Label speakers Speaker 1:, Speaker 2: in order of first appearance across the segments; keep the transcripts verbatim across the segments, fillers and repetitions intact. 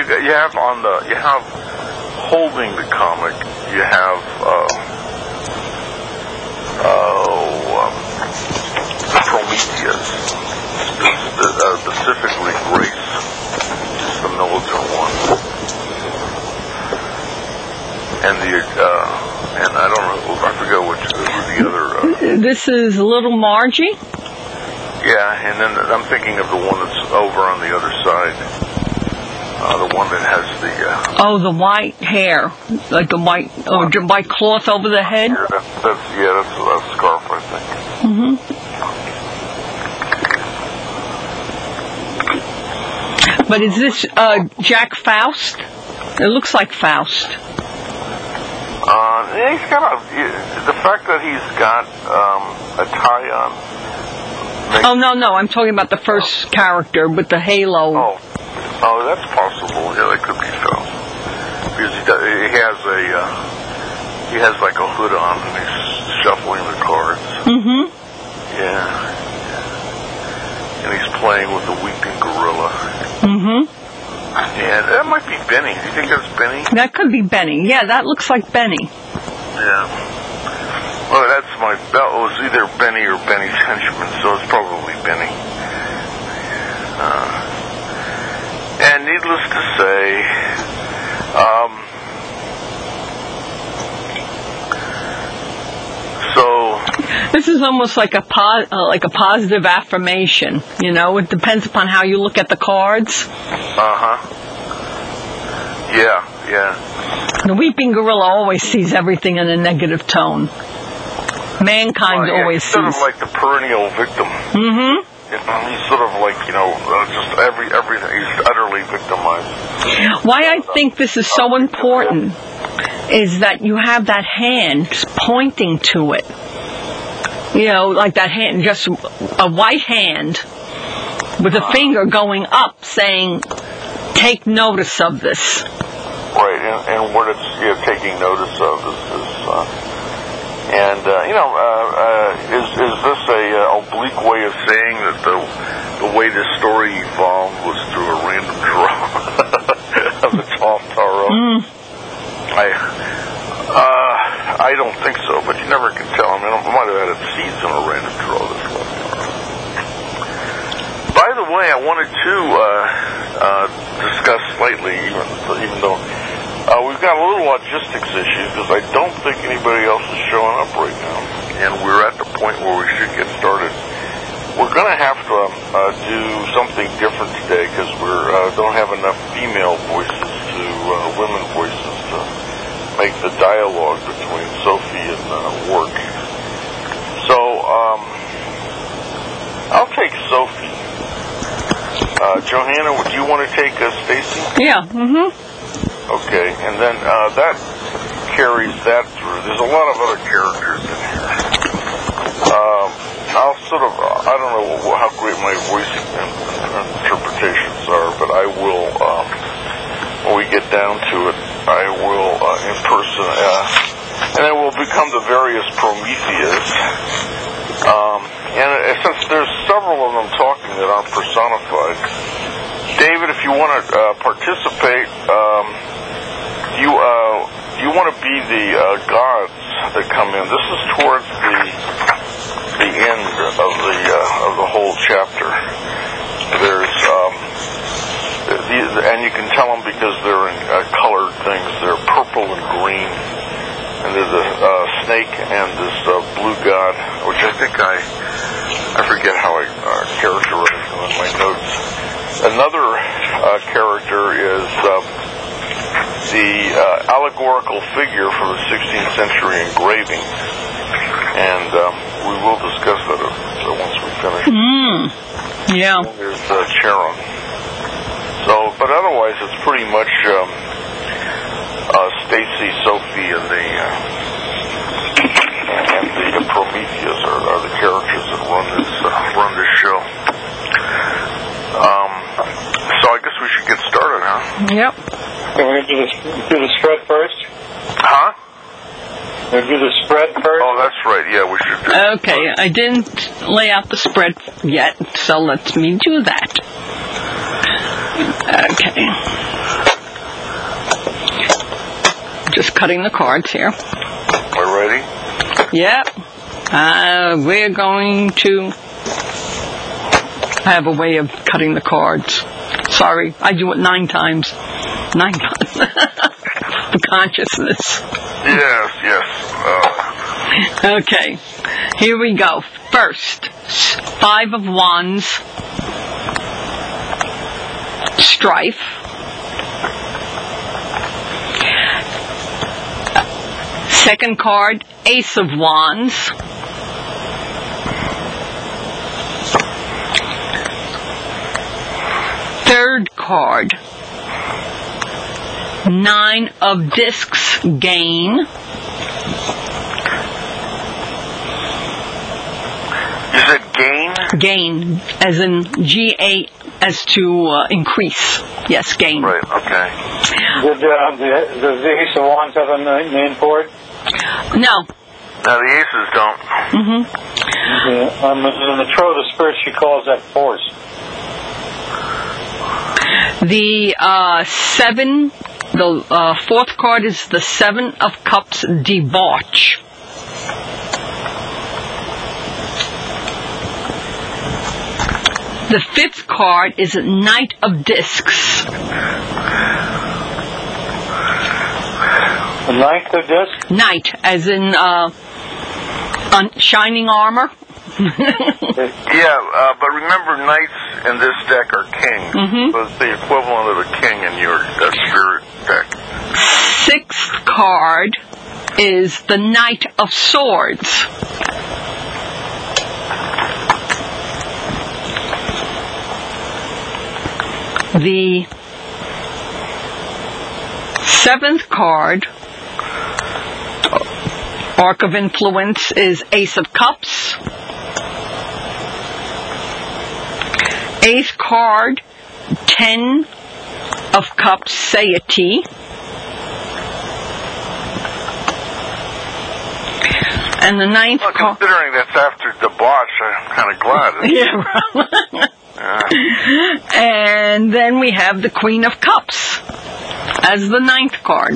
Speaker 1: you you have on the you have holding the comic. You have uh, oh um, Prometheus, uh, specifically Grace, is the militant one, and the uh, and I don't know, I forget which who the other. Uh,
Speaker 2: this is Little Margie.
Speaker 1: Yeah, and then I'm thinking of the one that's over on the other side. Uh, the one that has the... Uh,
Speaker 2: oh, the white hair. Like the white oh, the white cloth over the head?
Speaker 1: Yeah, that's, that's, yeah, that's a scarf, I think.
Speaker 2: Mm-hmm. But is this uh, Jack Faust? It looks like Faust.
Speaker 1: Uh, he's got a... The fact that he's got um, a tie on...
Speaker 2: Oh, no, no, I'm talking about the first character with the halo.
Speaker 1: Oh, oh, that's possible. Yeah, that could be Faust. Because he, does, he has a, uh, he has like a hood on and he's shuffling the cards.
Speaker 2: Mm-hmm.
Speaker 1: Yeah. And he's playing with the weeping gorilla.
Speaker 2: Mm-hmm.
Speaker 1: Yeah, that might be Benny. Do you think that's Benny?
Speaker 2: That could be Benny. Yeah, that looks like Benny.
Speaker 1: Yeah. Well, that's my, that was either Benny or Benny's henchman, so it's probably Benny. Uh, and needless to say, um, so...
Speaker 2: This is almost like a po- uh, like a positive affirmation, you know? It depends upon how you look at the cards.
Speaker 1: Uh-huh. Yeah, yeah.
Speaker 2: The weeping gorilla always sees everything in a negative tone. Mankind
Speaker 1: well, yeah,
Speaker 2: always
Speaker 1: he's sort
Speaker 2: sees.
Speaker 1: of like the perennial victim.
Speaker 2: Mm-hmm.
Speaker 1: You know, he's sort of like, you know, uh, just every everything. He's utterly victimized.
Speaker 2: Why I think this is so important is that you have that hand pointing to it. You know, like that hand, just a white hand with a finger going up saying, take notice of this.
Speaker 1: Right, and, and what it's you know, taking notice of is... is uh, And, uh, you know, uh, uh, is is this a uh, oblique way of saying that the the way this story evolved was through a random draw of the twelfth Tarot?
Speaker 2: Mm.
Speaker 1: I uh, I don't think so, but you never can tell. I mean, I might have had its seeds in a random draw this twelfth Tarot. By the way, I wanted to uh, uh, discuss slightly, even, even though... Uh, we've got a little logistics issue because I don't think anybody else is showing up right now, and we're at the point where we should get started. We're going to have to uh, do something different today because we uh, don't have enough female voices to uh, women voices to make the dialogue between Sophie and uh, work. So um, I'll take Sophie. Uh, Johanna, do you want to take uh, Stacy?
Speaker 2: Yeah. Mm-hmm.
Speaker 1: Okay, and then uh, that carries that through. There's a lot of other characters in here. Um, I'll sort of, uh, I don't know how great my voice interpretations are, but I will, um, when we get down to it, I will uh, in person, uh, and it will become the various Prometheus. Um, and uh, since there's several of them talking that aren't personified, David, if you want to uh, participate, um, you uh, you want to be the uh, gods that come in. This is towards the the end of the uh, of the whole chapter. There's um, these, and you can tell them because they're in uh, colored things. They're purple and green, and there's a uh, snake and this uh, blue god, which I think I I forget how I uh, characterized them in my notes. Another uh, character is uh, the uh, allegorical figure from the sixteenth century engraving, and um, we will discuss that uh, once we finish.
Speaker 2: Mm. Yeah.
Speaker 1: And there's uh, Charon. So, but otherwise, it's pretty much um, uh, Stacy, Sophie, and the uh, and the Prometheus are, are the characters that run this uh, run this show. Um, so I guess we should get started, huh?
Speaker 2: Yep.
Speaker 3: So we're going to do the, do the spread first?
Speaker 1: Huh?
Speaker 3: We're going to do the spread first?
Speaker 1: Oh, that's right. Yeah, we should do
Speaker 2: Okay, I didn't lay out the spread yet, so let me do that. Okay. just cutting the cards here.
Speaker 1: We're ready?
Speaker 2: Yep. Uh, we're going to... I have a way of cutting the cards. Sorry, I do it nine times. Nine times. The consciousness.
Speaker 1: Yes, yes. Uh...
Speaker 2: Okay, here we go. First, Five of Wands, Strife. Second card, Ace of Wands. Third card, Nine of Discs, Gain.
Speaker 1: You said gain?
Speaker 2: Gain, as in G A, as to uh, increase. Yes, gain.
Speaker 1: Right, okay.
Speaker 3: Did, uh, the, does the Ace of Wands have a name for it?
Speaker 2: No.
Speaker 1: Now the aces don't.
Speaker 2: Mm-hmm.
Speaker 3: Yeah, um, in the Throw of the Spirit, she calls that force.
Speaker 2: The uh, seven, the uh, fourth card is the Seven of Cups, Debauch. The fifth card is Knight of Discs.
Speaker 3: The ninth of discs?
Speaker 2: Knight, as in uh, un- shining armor.
Speaker 1: Yeah, uh, but remember, knights in this deck are kings.
Speaker 2: Mm-hmm.
Speaker 1: So it's the equivalent of a king in your uh, spirit deck.
Speaker 2: Sixth card is the Knight of Swords. The seventh card, Arc of Influence, is Ace of Cups. Eighth card, Ten of Cups, Satiety. And the ninth
Speaker 1: Well,
Speaker 2: card...
Speaker 1: considering that's after debauch, I'm kind of glad.
Speaker 2: Yeah, right.
Speaker 1: Yeah.
Speaker 2: And then we have the Queen of Cups as the ninth card.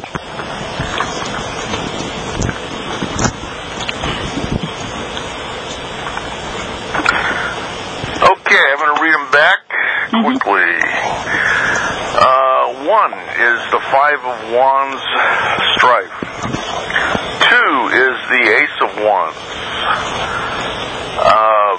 Speaker 1: Okay, I'm going to read them back quickly. Mm-hmm. Uh, one is the Five of Wands, Strife. Two is the Ace of Wands. Uh,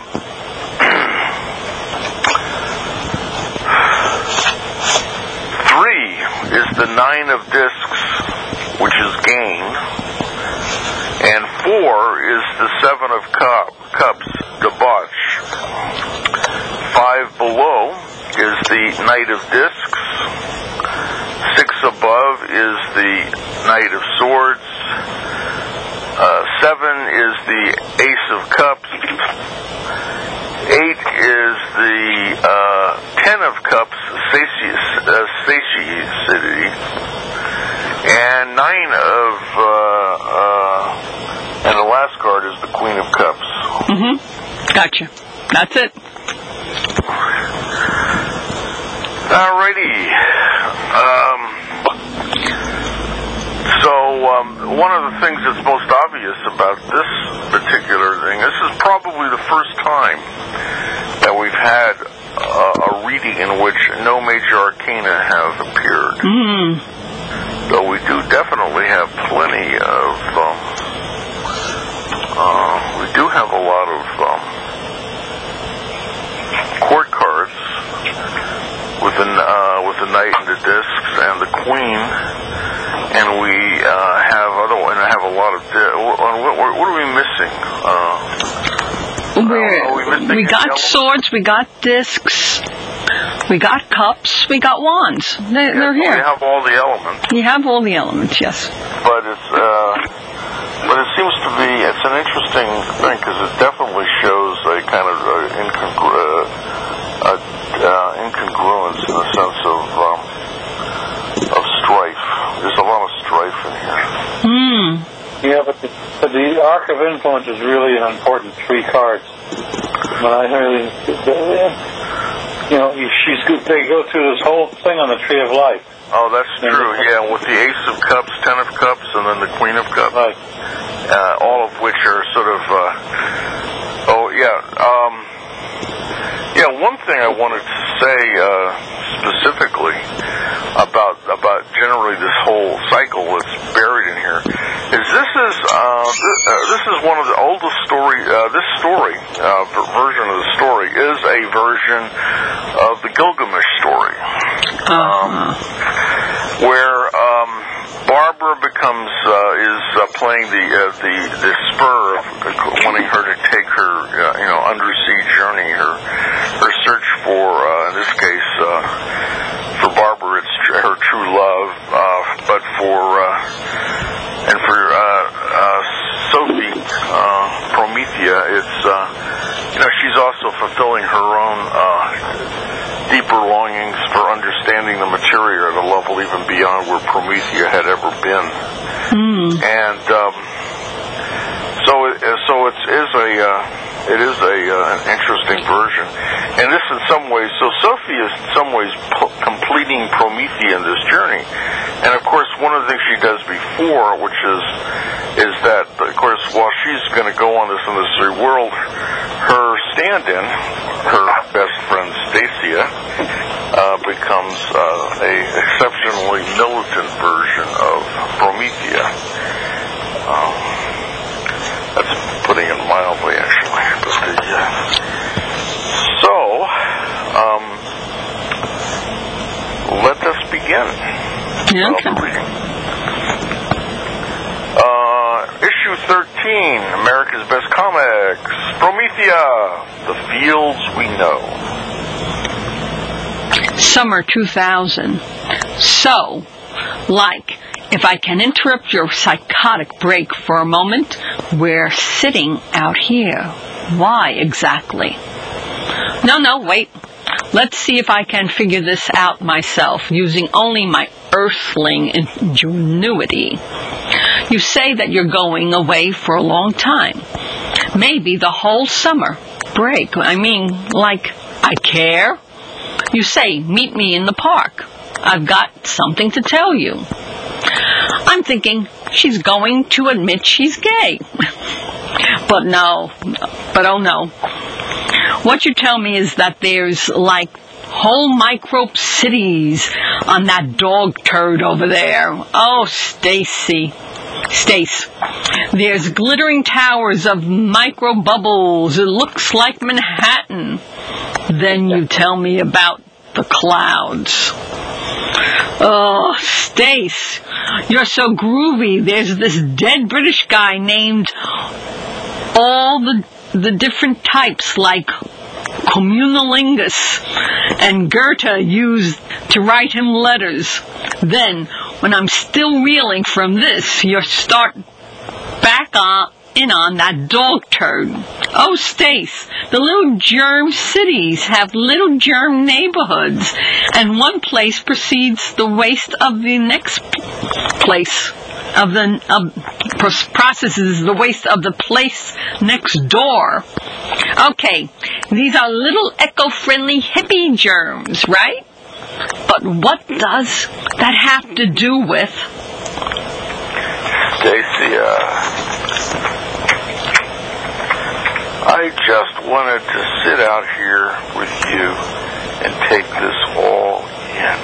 Speaker 1: three is the Nine of Discs, which is gain. And four is the Seven of cup, Cups, debauch. Five below is the Knight of Discs. Six above is the Knight of Swords. Uh, seven is the Ace of Cups. Eight is the uh, Ten of Cups, sati- uh, satiety. And nine of, uh, uh, and the last card is the Queen of Cups.
Speaker 2: Mm-hmm. Gotcha. That's it.
Speaker 1: Alrighty. Um, so, um, one of the things that's most obvious about this particular thing, this is probably the first time that we've had uh, a reading in which no major arcana have appeared.
Speaker 2: Mm.
Speaker 1: Though we do definitely have plenty of, um, uh, we do have a lot of um, court cards with the uh, with the Knight and the Discs and the Queen, and we uh, have other and I have a lot of. Di- what, what, what are we missing? Uh,
Speaker 2: We're,
Speaker 1: are we missing
Speaker 2: we got
Speaker 1: elements?
Speaker 2: swords, we got discs, we got cups, we got wands. They, they're
Speaker 1: We
Speaker 2: here.
Speaker 1: have all the elements,
Speaker 2: You have all the elements, yes.
Speaker 1: but it's uh, but it seems to be it's an interesting thing because it definitely shows a kind of uh, incongru- uh, uh, incongruence in the sense of um, of strife. There's a lot of strife in here.
Speaker 2: Hmm.
Speaker 3: Yeah, but the, but the Arc of Influence is really an important three cards. When I heard it, you know, she's good. They go through this whole thing on the Tree of Life.
Speaker 1: Oh, that's true, yeah, with the Ace of Cups, Ten of Cups, and then the Queen of Cups.
Speaker 3: Right.
Speaker 1: Uh, all of which are sort of, uh, oh, yeah. Um, yeah, one thing I wanted to say uh, specifically about about generally this whole cycle that's buried in here is this is uh, th- uh, this is one of the oldest story. Uh, this story uh, version of the story is a version of the Gilgamesh story. Um, where um, Barbara becomes uh, is uh, playing the uh, the the spur of wanting her to take her uh, you know undersea journey, her her search for uh, in this case uh, for Barbara it's tr- her true love, uh, but for uh, and for uh, uh, Sophie uh, Promethea it's uh, you know she's also fulfilling her own Uh, deeper longings for understanding the materia at a level even beyond where Promethea had ever been.
Speaker 2: Mm.
Speaker 1: And um, so, it, so it is a uh, it is a uh, an interesting version. And this, in some ways, so Sophie is in some ways p- completing Promethea in this journey. And of course, one of the things she does before, which is is that, of course, while she's going to go on this illusory world, her stand-in, her best friend Stacia, uh, becomes uh, a exceptionally militant version of Promethea. Um, that's putting it mildly, actually. But the, uh, so, um, let us begin.
Speaker 2: Okay.
Speaker 1: Uh, issue thirteen, America's Best Comics, Promethea, The Fields We Know.
Speaker 2: Summer two thousand. So, like, if I can interrupt your psychotic break for a moment, we're sitting out here. Why exactly? No, no, wait. Let's see if I can figure this out myself, using only my earthling ingenuity. You say that you're going away for a long time. Maybe the whole summer break. I mean, like, I care. You say, meet me in the park. I've got something to tell you. I'm thinking she's going to admit she's gay. But no, but oh no. What you tell me is that there's like whole microbe cities on that dog turd over there. Oh, Stacy. Stace. There's glittering towers of micro bubbles. It looks like Manhattan. Then you tell me about the clouds. Oh, Stace, you're so groovy. There's this dead British guy named all the the different types like Communalingus and Goethe used to write him letters. Then, when I'm still reeling from this, you start back on in on that dog turd. Oh, Stace, the little germ cities have little germ neighborhoods, and one place precedes the waste of the next place of the uh, processes the waste of the place next door. Okay, these are little eco-friendly hippie germs, right? But what does that have to do with
Speaker 1: Stacia? I just wanted to sit out here with you and take this all in.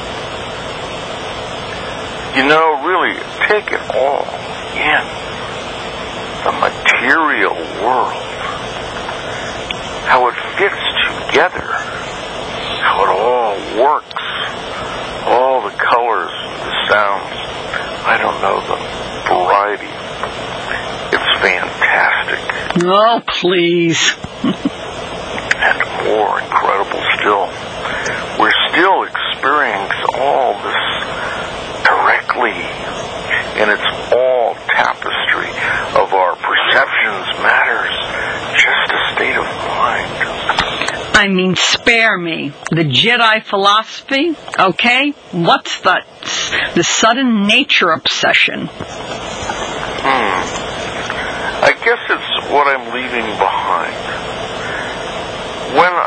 Speaker 1: You know, really, take it all in. The material world. How it fits together. How it all works. All the colors, the sounds. I don't know, the variety. It's fantastic.
Speaker 2: Oh, please.
Speaker 1: And more incredible still, we're still experiencing all this directly, and it's all tapestry of our perceptions matters, just a state of mind.
Speaker 2: I mean, spare me. The Jedi philosophy, okay? What's the, the sudden nature obsession?
Speaker 1: Hmm. I guess it's what I'm leaving behind. When I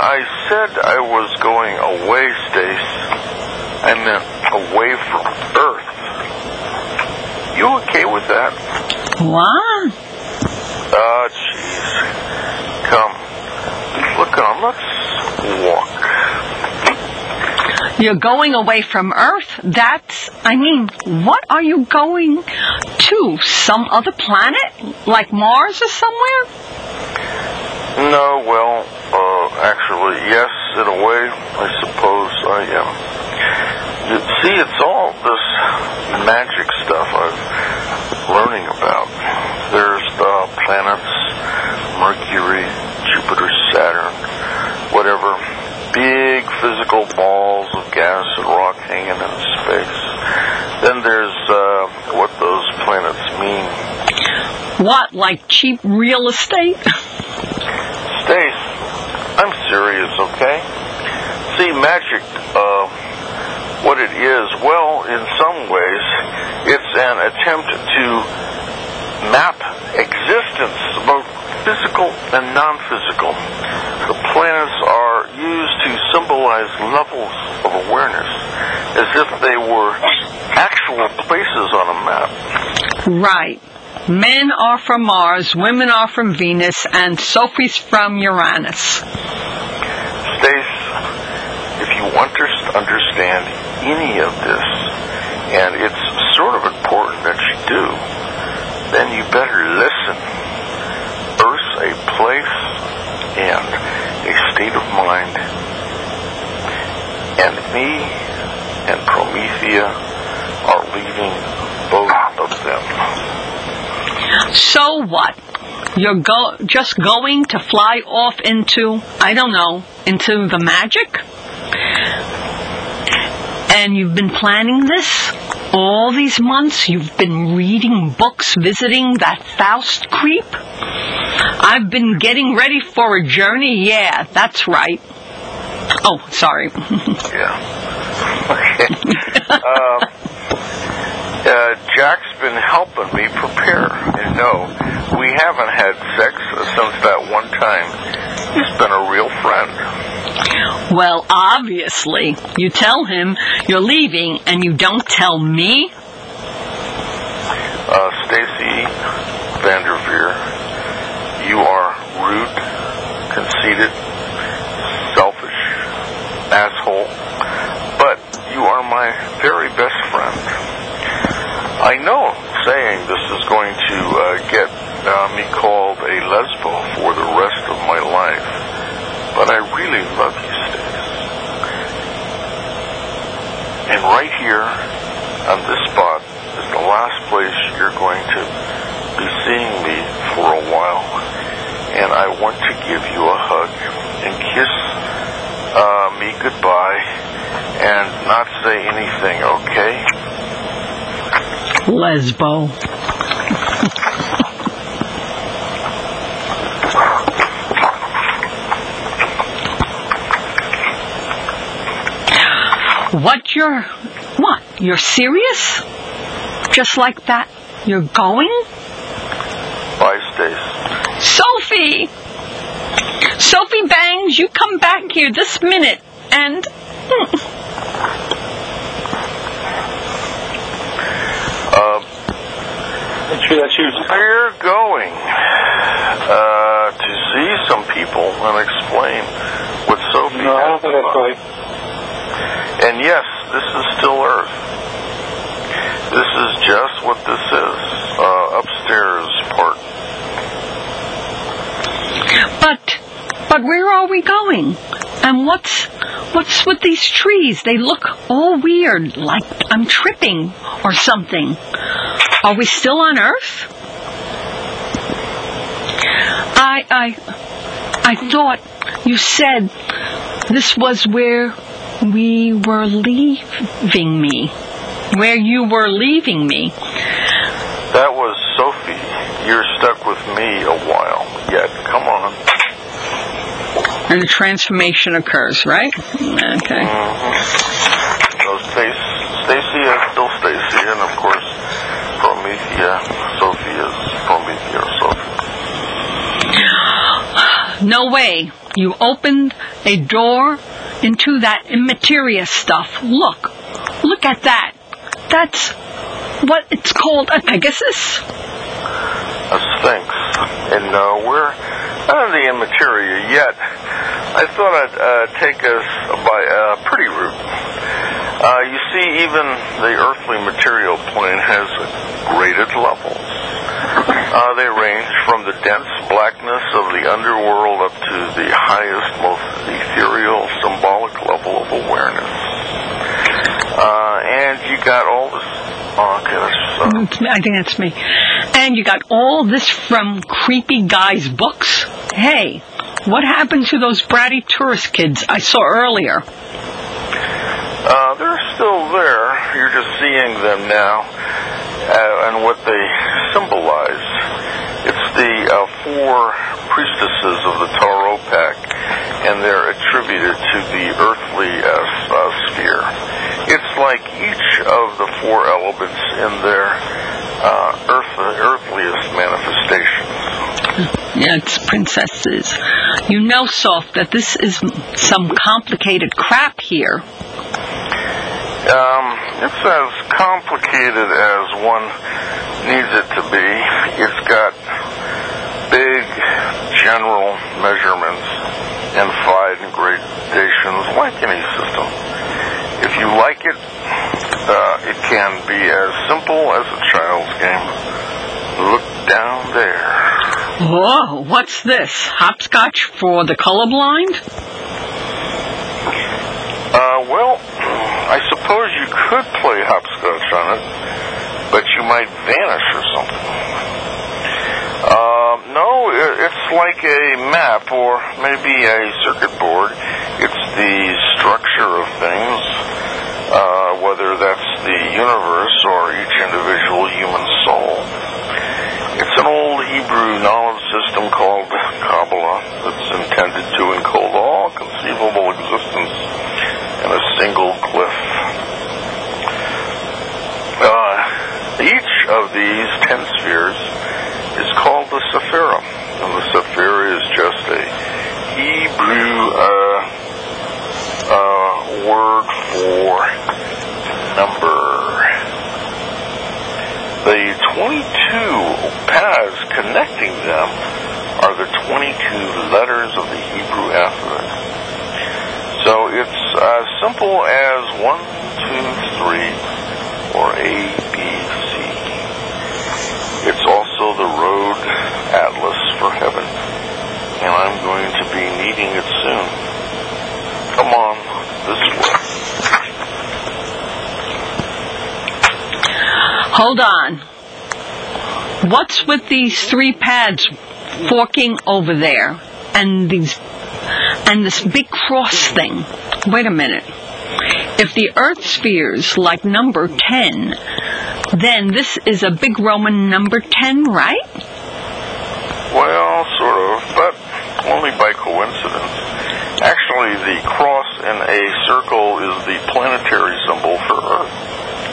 Speaker 1: said I was going away, Stace, I meant away from Earth. You okay with that?
Speaker 2: What?
Speaker 1: Ah, uh, jeez. Come. Look on, let's walk.
Speaker 2: You're going away from Earth? That's, I mean, what are you going to? Some other planet? Like Mars or somewhere?
Speaker 1: No, well, uh, actually, yes, in a way, I suppose I am. You see, it's all this magic stuff I'm learning about. There's the planets, Mercury, Jupiter, Saturn, whatever. Big physical balls of gas and rock hanging in space. Then there's uh, what those planets mean.
Speaker 2: What, like cheap real estate?
Speaker 1: Stace, I'm serious, okay? See, magic, uh, what it is, well, in some ways, it's an attempt to map existence, both physical and non-physical. The planets are used to symbolize levels of awareness, as if they were actual places on a map.
Speaker 2: Right. Men are from Mars, women are from Venus, and Sophie's from Uranus.
Speaker 1: Stace, if you want to understand any of this, and it's sort of important that you do, then you better listen. Earth's a place and a state of mind, and me and Promethea are leaving both of them.
Speaker 2: So what? You're go- just going to fly off into, I don't know, into the magic? And you've been planning this all these months? You've been reading books, visiting that Faust creep? I've been getting ready for a journey? Yeah, that's right. Oh, sorry.
Speaker 1: Yeah. Okay. um, uh, Jack's been helping me prepare. You know, we haven't had sex since that one time. He's been a real friend.
Speaker 2: Well, obviously. You tell him you're leaving and you don't tell me?
Speaker 1: Uh, Stacy Vanderveer, you are rude, conceited, selfish, asshole, but you are my very best friend. I know saying this is going to uh, get uh, me called a lesbo for the rest of my life, but I really love you, Stace. And right here, on this spot, is the last place you're going to be seeing me for a while, and I want to give you a hug and kiss uh, me goodbye and not say anything, okay?
Speaker 2: Lesbo. What, you're... What? You're serious? Just like that? You're going?
Speaker 1: Bye, Stace.
Speaker 2: Sophie! Sophie Bangs, you come back here this minute, and...
Speaker 1: Uh,
Speaker 3: That's you.
Speaker 1: we're going uh, to see some people and explain what Sophie
Speaker 3: No, I don't
Speaker 1: has
Speaker 3: think that's right.
Speaker 1: And yes, this is still Earth. This is just what this is, uh, upstairs part.
Speaker 2: But, but where are we going? And what's, what's with these trees? They look all weird, like I'm tripping or something. Are we still on Earth? I, I, I thought you said this was where we were leaving me. Where you were leaving me.
Speaker 1: That was Sophie. You're stuck with me a while yet. Come on.
Speaker 2: And the transformation occurs, right? Okay.
Speaker 1: Mm-hmm. So Stacy, Stacy is still Stacy, and of course, Promethea, Sophie is Promethea, Sophie.
Speaker 2: No No way. You opened a door into that immateria stuff. Look. Look at that. That's what it's called, a Pegasus?
Speaker 1: A Sphinx. And uh, we're not in the immateria yet. I thought I'd uh, take us by a pretty route. Uh, you see, even the earthly material plane has graded levels. Uh, they range from the dense blackness of the underworld up to the highest, most ethereal, symbolic level of awareness. Uh, and you got all this... Oh, okay, that's, uh,
Speaker 2: I think that's me. And you got all this from creepy guys' books? Hey, what happened to those bratty tourist kids I saw earlier?
Speaker 1: Uh, they're still there. You're just seeing them now uh, and what they symbolize. It's the uh, four priestesses of the Tarot pack, and they're attributed to the earthly uh, uh, sphere. It's like each of the four elements in their uh, earth, earthliest manifestations.
Speaker 2: Yeah, it's princesses. You know, Soph, that this is some complicated crap here.
Speaker 1: Um, it's as complicated as one needs it to be. It's got big general measurements and fine gradations like any system. If you like it, uh, it can be as simple as a child's game. Look down there.
Speaker 2: Whoa, what's this? Hopscotch for the colorblind?
Speaker 1: Uh, well, I suppose you could play hopscotch on it, but you might vanish or something. Uh, no, it's like a map or maybe a circuit board. It's the structure of things, uh, whether that's the universe or each individual human soul. It's an old Hebrew knowledge system called Kabbalah that's intended to encode all conceivable existence in a single glyph. Uh, each of these ten spheres is called the Sephira, and the Sephira is just a Hebrew uh, uh, word for number. The twenty-two paths connecting them are the twenty-two letters of the Hebrew alphabet. So it's as simple as one, two, three, or A, B, C. It's also the road atlas for heaven, and I'm going to be needing it soon. Come on, this way.
Speaker 2: Hold on. What's with these three pads forking over there, and these, and this big cross thing? Wait a minute. If the Earth sphere's like number ten, then this is a big Roman number ten, right?
Speaker 1: Well, sort of, but only by coincidence. Actually, the cross in a circle is the planetary symbol for Earth.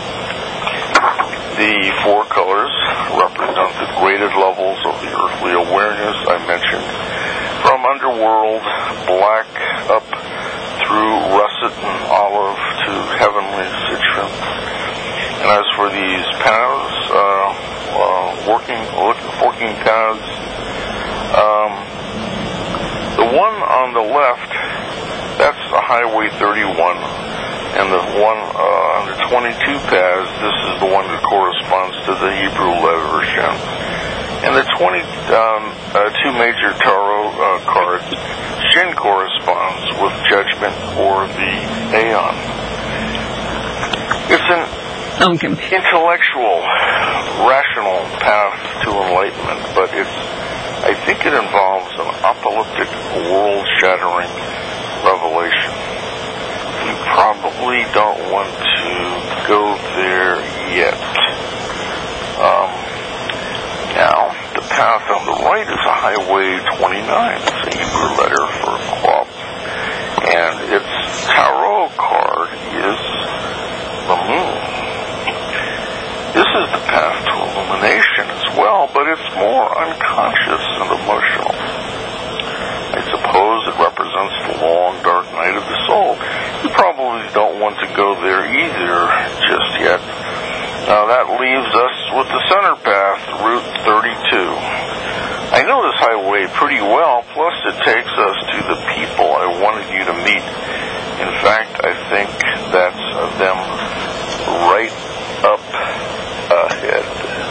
Speaker 1: The four colors represent the graded levels of the earthly awareness I mentioned, from underworld black up through russet and olive to heavenly citron. And as for these paths, uh, uh, working, working paths, um, the one on the left, that's the Highway thirty-one. And the one uh, on the twenty-two paths, this is the one that corresponds to the Hebrew letter Shem. And the twenty-two um, uh, major tarot uh, cards, Shin corresponds with judgment or the Aeon. It's an
Speaker 2: okay.
Speaker 1: intellectual, rational path to enlightenment, but it's, I think it involves an apocalyptic, world-shattering revelation. You probably don't want to go there yet. Um, now, the path on the right is a Highway twenty-nine. It's a Hebrew letter for Quab. And its tarot card is the moon. This is the path to illumination as well, but it's more unconscious and emotional. I suppose suppose it represents the long, dark night of the soul. You probably don't want to go there either just yet. Now that leaves us with the center path, Route thirty-two. I know this highway pretty well, plus it takes us to the people I wanted you to meet. In fact, I think that's them right up ahead.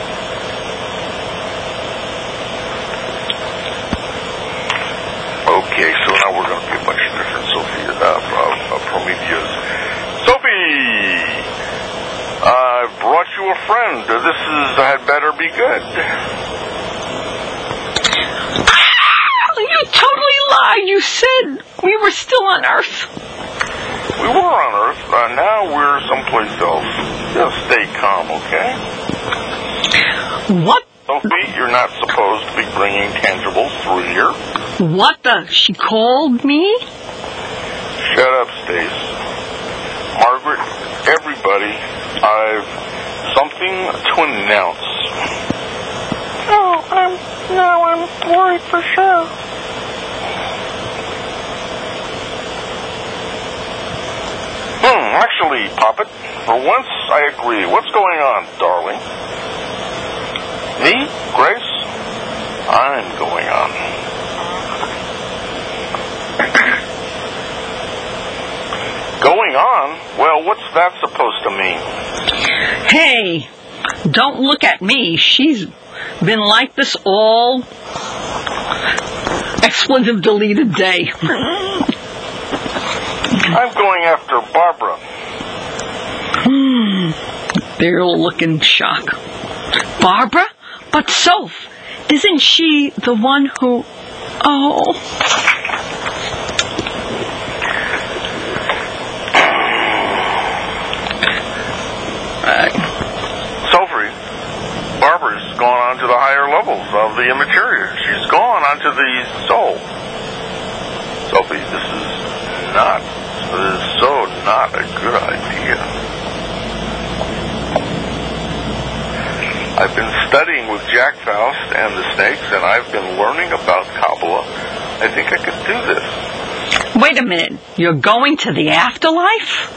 Speaker 1: Okay, so now we're going to be a bunch of different Sophia, uh, uh, Prometheus. Sophie! I brought you a friend. This is, had better be good.
Speaker 2: You totally lied. You said we were still on Earth.
Speaker 1: We were on Earth. Uh, now we're someplace else. Just stay calm, okay?
Speaker 2: What?
Speaker 1: Sophie, you're not supposed to be bringing tangibles through here.
Speaker 2: What the? She called me?
Speaker 1: Shut up, Stace. Margaret, everybody, I've something to announce.
Speaker 4: Oh, I'm, now I'm worried for sure.
Speaker 1: Hmm, actually, Poppet, for once I agree. What's going on, darling? Me? Grace? I'm going on. Going on? Well, what's that supposed to mean?
Speaker 2: Hey, don't look at me. She's been like this all expletive deleted day.
Speaker 1: I'm going after Barbara.
Speaker 2: Hmm. They'll look in shock. Barbara? But Soph, isn't she the one who... Oh...
Speaker 1: Uh, Sophie, Barbara's gone on to the higher levels of the immaterial. She's gone onto the soul. Sophie, this is not, this is so not a good idea. I've been studying with Jack Faust and the snakes, and I've been learning about Kabbalah. I think I could do this.
Speaker 2: Wait a minute. You're going to the afterlife?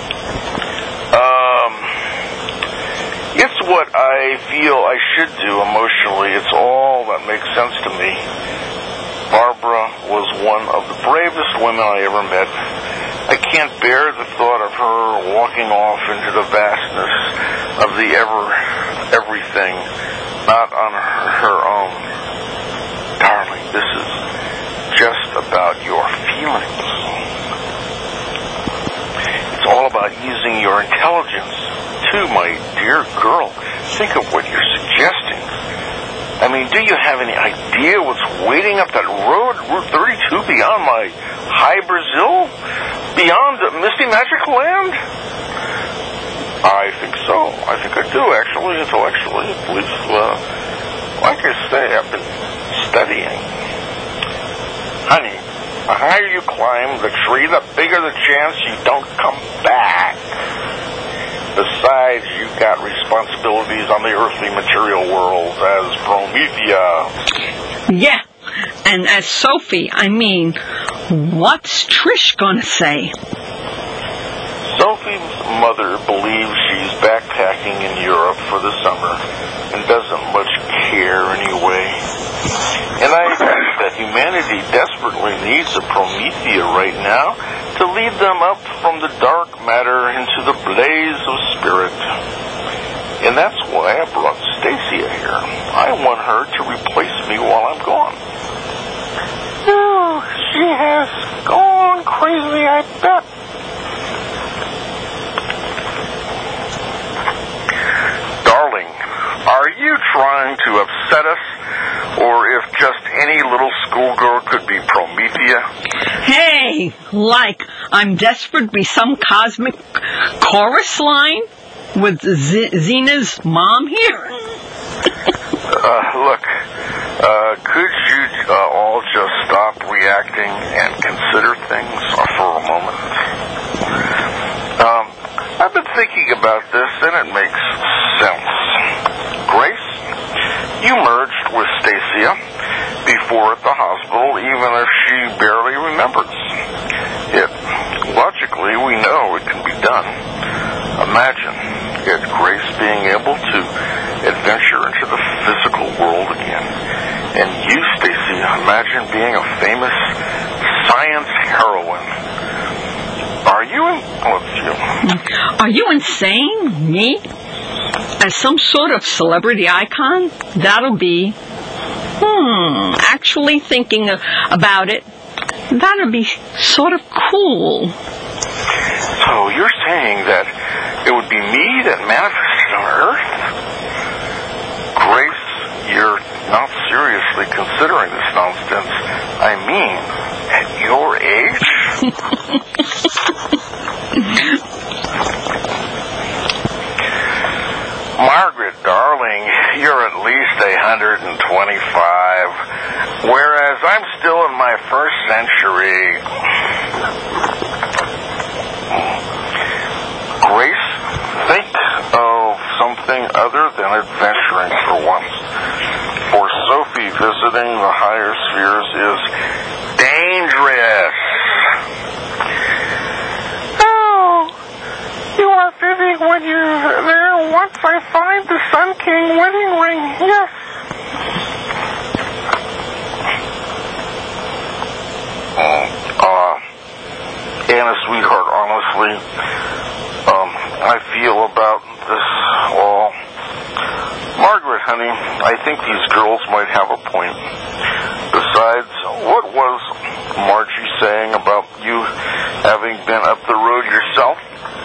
Speaker 1: Um... It's what I feel I should do emotionally. It's all that makes sense to me. Barbara was one of the bravest women I ever met. I can't bear the thought of her walking off into the vastness of the ever, everything, not on her, her own. Darling, this is just about your feelings. It's all about using your intelligence. Too, my dear girl, think of what you're suggesting. I mean, do you have any idea what's waiting up that road, Route thirty-two, beyond my high Brazil? Beyond the Misty Magic Land? I think so. I think I do, actually, intellectually. At least, uh, like I say, I've been studying. Honey, the higher you climb the tree, the bigger the chance you don't come back. Besides, you've got responsibilities on the earthly material world as Promethea.
Speaker 2: Yeah, and as Sophie, I mean, what's Trish gonna say?
Speaker 1: Sophie's mother believes she's backpacking in Europe for the summer and doesn't much care anyway. And I think that humanity desperately needs a Promethea right now to lead them up from the dark matter into the blaze of spirit. And that's why I brought Stacia here. I want her to replace me while I'm gone.
Speaker 4: Oh, she has gone crazy, I bet.
Speaker 1: Darling, are you trying to upset us? Or if just any little schoolgirl could be Promethea?
Speaker 2: Hey, like I'm desperate to be some cosmic chorus line with Z- Zena's mom here?
Speaker 1: uh, look, uh, could you uh, all just stop reacting and consider things for a moment? Um, I've been thinking about this and it makes sense. Grace, you merged with Stacia before for at the hospital, even if she barely remembers it. Logically, we know it can be done. Imagine it, Grace being able to adventure into the physical world again. And you, Stacy, imagine being a famous science heroine. Are you in... Let's see.
Speaker 2: Are you insane? Me? As some sort of celebrity icon? That'll be... Hmm, actually thinking about it, that'll be sort of cool.
Speaker 1: So you're saying that it would be me that manifested on Earth? Grace, you're not seriously considering this nonsense. I mean, at your age? Margaret, darling, you're at least one hundred twenty-five, whereas I'm still in my first century. Grace, think of something other than adventuring for once. For Sophie, visiting the higher spheres is dangerous.
Speaker 4: Oh, you are busy when you're there. Once I find the Sun King wedding ring, yes.
Speaker 1: Uh, Anna, sweetheart, honestly, um, I feel about this all. Margaret, honey, I think these girls might have a point. Besides, what was Margie saying about you having been up the road yourself?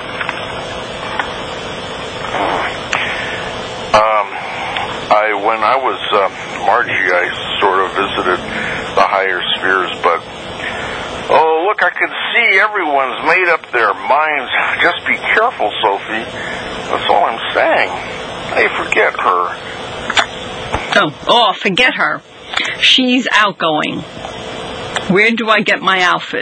Speaker 1: Um, I, when I was, uh, Margie, I sort of visited the higher spheres, but, oh, look, I can see everyone's made up their minds. Just be careful, Sophie. That's all I'm saying. Hey, forget her.
Speaker 2: Oh, oh, forget her. She's outgoing. Where do I get my outfit?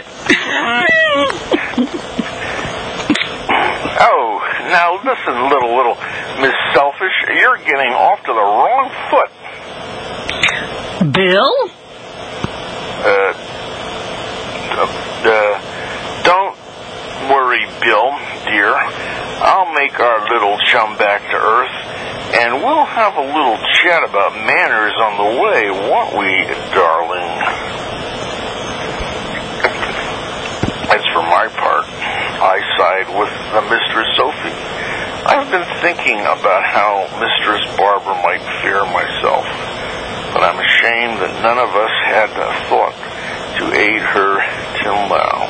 Speaker 1: Oh, now listen, little, little Miss Selfish, you're getting off to the wrong foot.
Speaker 2: Bill?
Speaker 1: Uh, uh, don't worry, Bill, dear. I'll make our little chum back to Earth, and we'll have a little chat about manners on the way, won't we, darling? As for my part, I side with the Mistress Sophie. I've been thinking about how Mistress Barbara might fare myself, but I'm ashamed that none of us had a thought to aid her till now.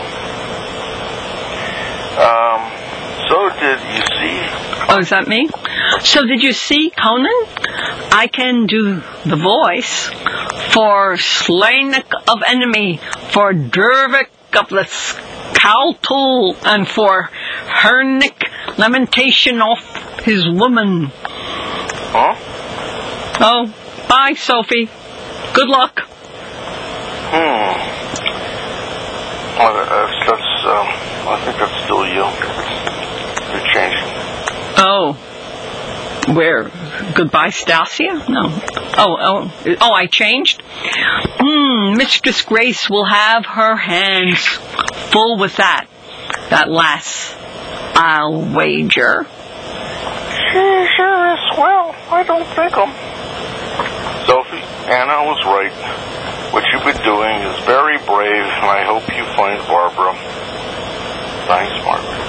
Speaker 1: Um, so did you see?
Speaker 2: Oh, is that me? So did you see, Conan? I can do the voice for Slaynik of Enemy, for Dervik of the Skaltul, and for Hernick lamentation of his woman.
Speaker 1: Huh?
Speaker 2: Oh, bye, Sophie. Good luck.
Speaker 1: Hmm. Well, that's, that's um, I think that's still you. You're changing.
Speaker 2: Oh. Where? Goodbye, Stasia? No. Oh, oh, oh, I changed? Hmm, Mistress Grace will have her hands full with that. That last, I'll wager.
Speaker 4: She sure is swell. I don't think 'em.
Speaker 1: Sophie, Anna was right. What you've been doing is very brave, and I hope you find Barbara. Thanks, Margaret.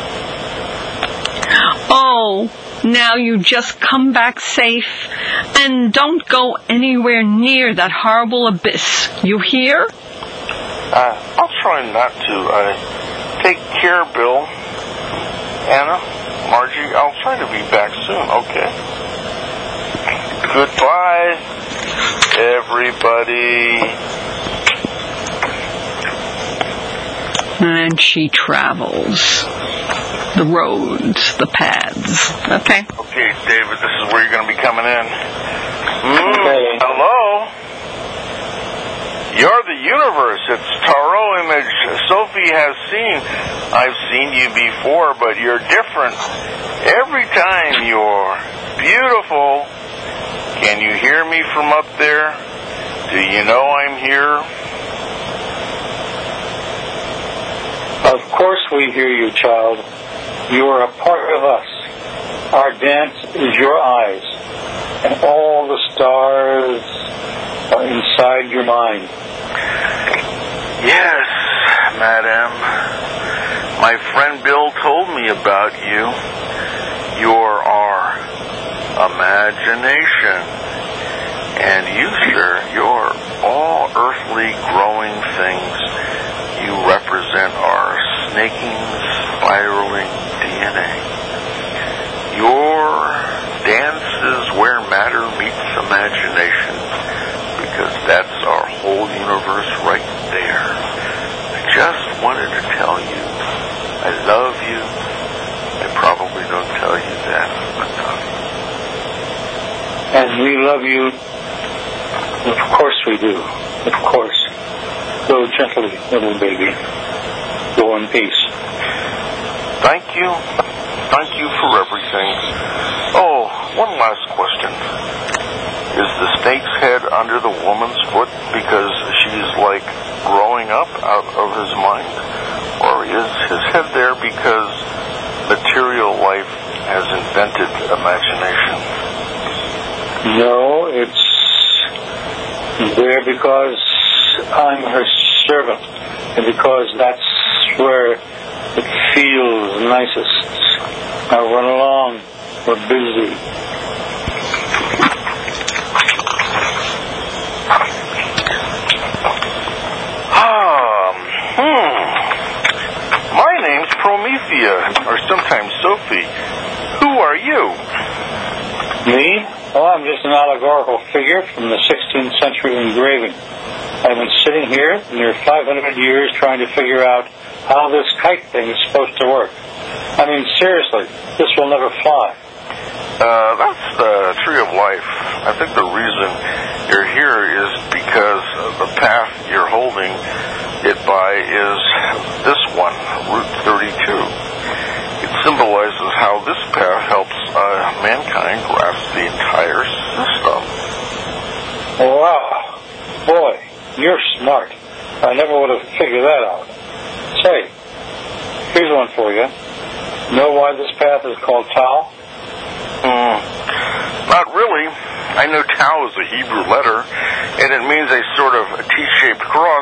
Speaker 2: Oh, now you just come back safe, and don't go anywhere near that horrible abyss. You hear?
Speaker 1: Uh, I'll try not to. Uh, take care, Bill. Anna, Margie, I'll try to be back soon, okay? Goodbye, everybody.
Speaker 2: And she travels. The roads, the paths. Okay.
Speaker 1: Okay, David, this is where you're going to be coming in. Mm,
Speaker 3: Okay.
Speaker 1: hello? You're the universe. It's Tarot image Sophie has seen. I've seen you before, but you're different. Every time you're beautiful. Can you hear me from up there? Do you know I'm here?
Speaker 3: Of course we hear you, child. You are a part of us. Our dance is your eyes, and all the stars are inside your mind.
Speaker 1: Yes, madam. My friend Bill told me about you. You're our imagination. And you, sir, you're all earthly growing things. You represent our snaking, spiraling D N A. Your dance is where matter meets imagination, because that's our whole universe right there. I just wanted to tell you, I love you. I probably don't tell you that enough.
Speaker 3: And we love you. Of course we do. Of course. Go gently, little baby. Go in peace.
Speaker 1: Thank you. Thank you for everything. Oh, one last question. Is the snake's head under the woman's foot because she's like growing up out of his mind? Or is his head there because material life has invented imagination?
Speaker 3: No, it's there because I'm her servant, and because that's where it feels nicest. Now run along. We're busy.
Speaker 1: Um, hmm. My name's Promethea, or sometimes Sophie. Who are you?
Speaker 3: Me? Oh, I'm just an allegorical figure from the sixteenth century engraving. I've been sitting here near five hundred years trying to figure out how this kite thing is supposed to work. I mean, seriously, this will never fly.
Speaker 1: Uh, that's the tree of life. I think the reason you're here is because the path you're holding it by is this one, Route thirty-two. It symbolizes how this path helps uh, mankind grasp the entire system.
Speaker 3: Wow. Boy, you're smart. I never would have figured that out. Say, here's one for you. Know why this path is called Tau?
Speaker 1: Mm, not really. I know Tau is a Hebrew letter, and it means a sort of T-shaped cross.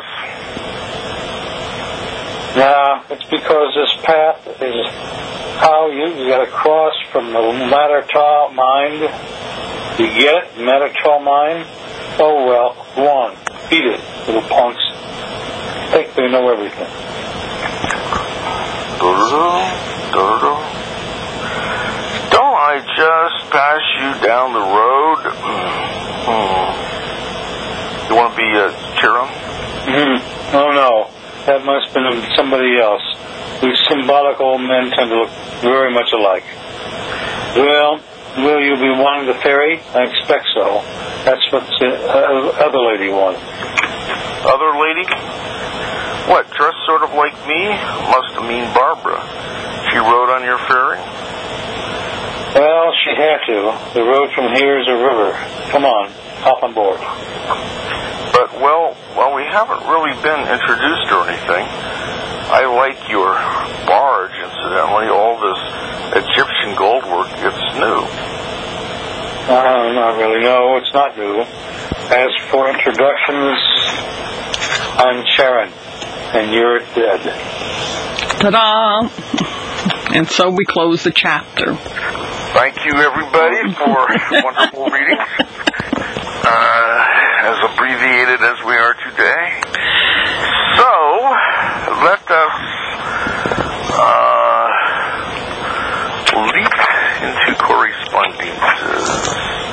Speaker 3: Nah, it's because this path is how you, you got to cross from the matter Tau mind. You get it? Matter Tau mind? Oh well, go on. Beat it, little punks. Think they know everything.
Speaker 1: Don't I just pass you down the road? Hmm. You want to be a cherub?
Speaker 3: Mm-hmm. Oh no, that must have been somebody else. These symbolic old men tend to look very much alike. Well, will you be wanting the ferry? I expect so. That's what the uh, other lady wanted.
Speaker 1: Other lady? What, dressed sort of like me? Must have mean Barbara. She rode on your ferry?
Speaker 3: Well, she had to. The road from here is a river. Come on, hop on board.
Speaker 1: But, well, well, we haven't really been introduced or anything. I like your barge, incidentally. All this Egyptian gold work, it's new.
Speaker 3: Uh, not really. No, it's not new. As for introductions, I'm Sharon, and you're dead.
Speaker 2: Ta-da! And so we close the chapter.
Speaker 1: Thank you, everybody, for wonderful readings. Uh, as abbreviated as we are today. So, let us uh, leap into correspondences.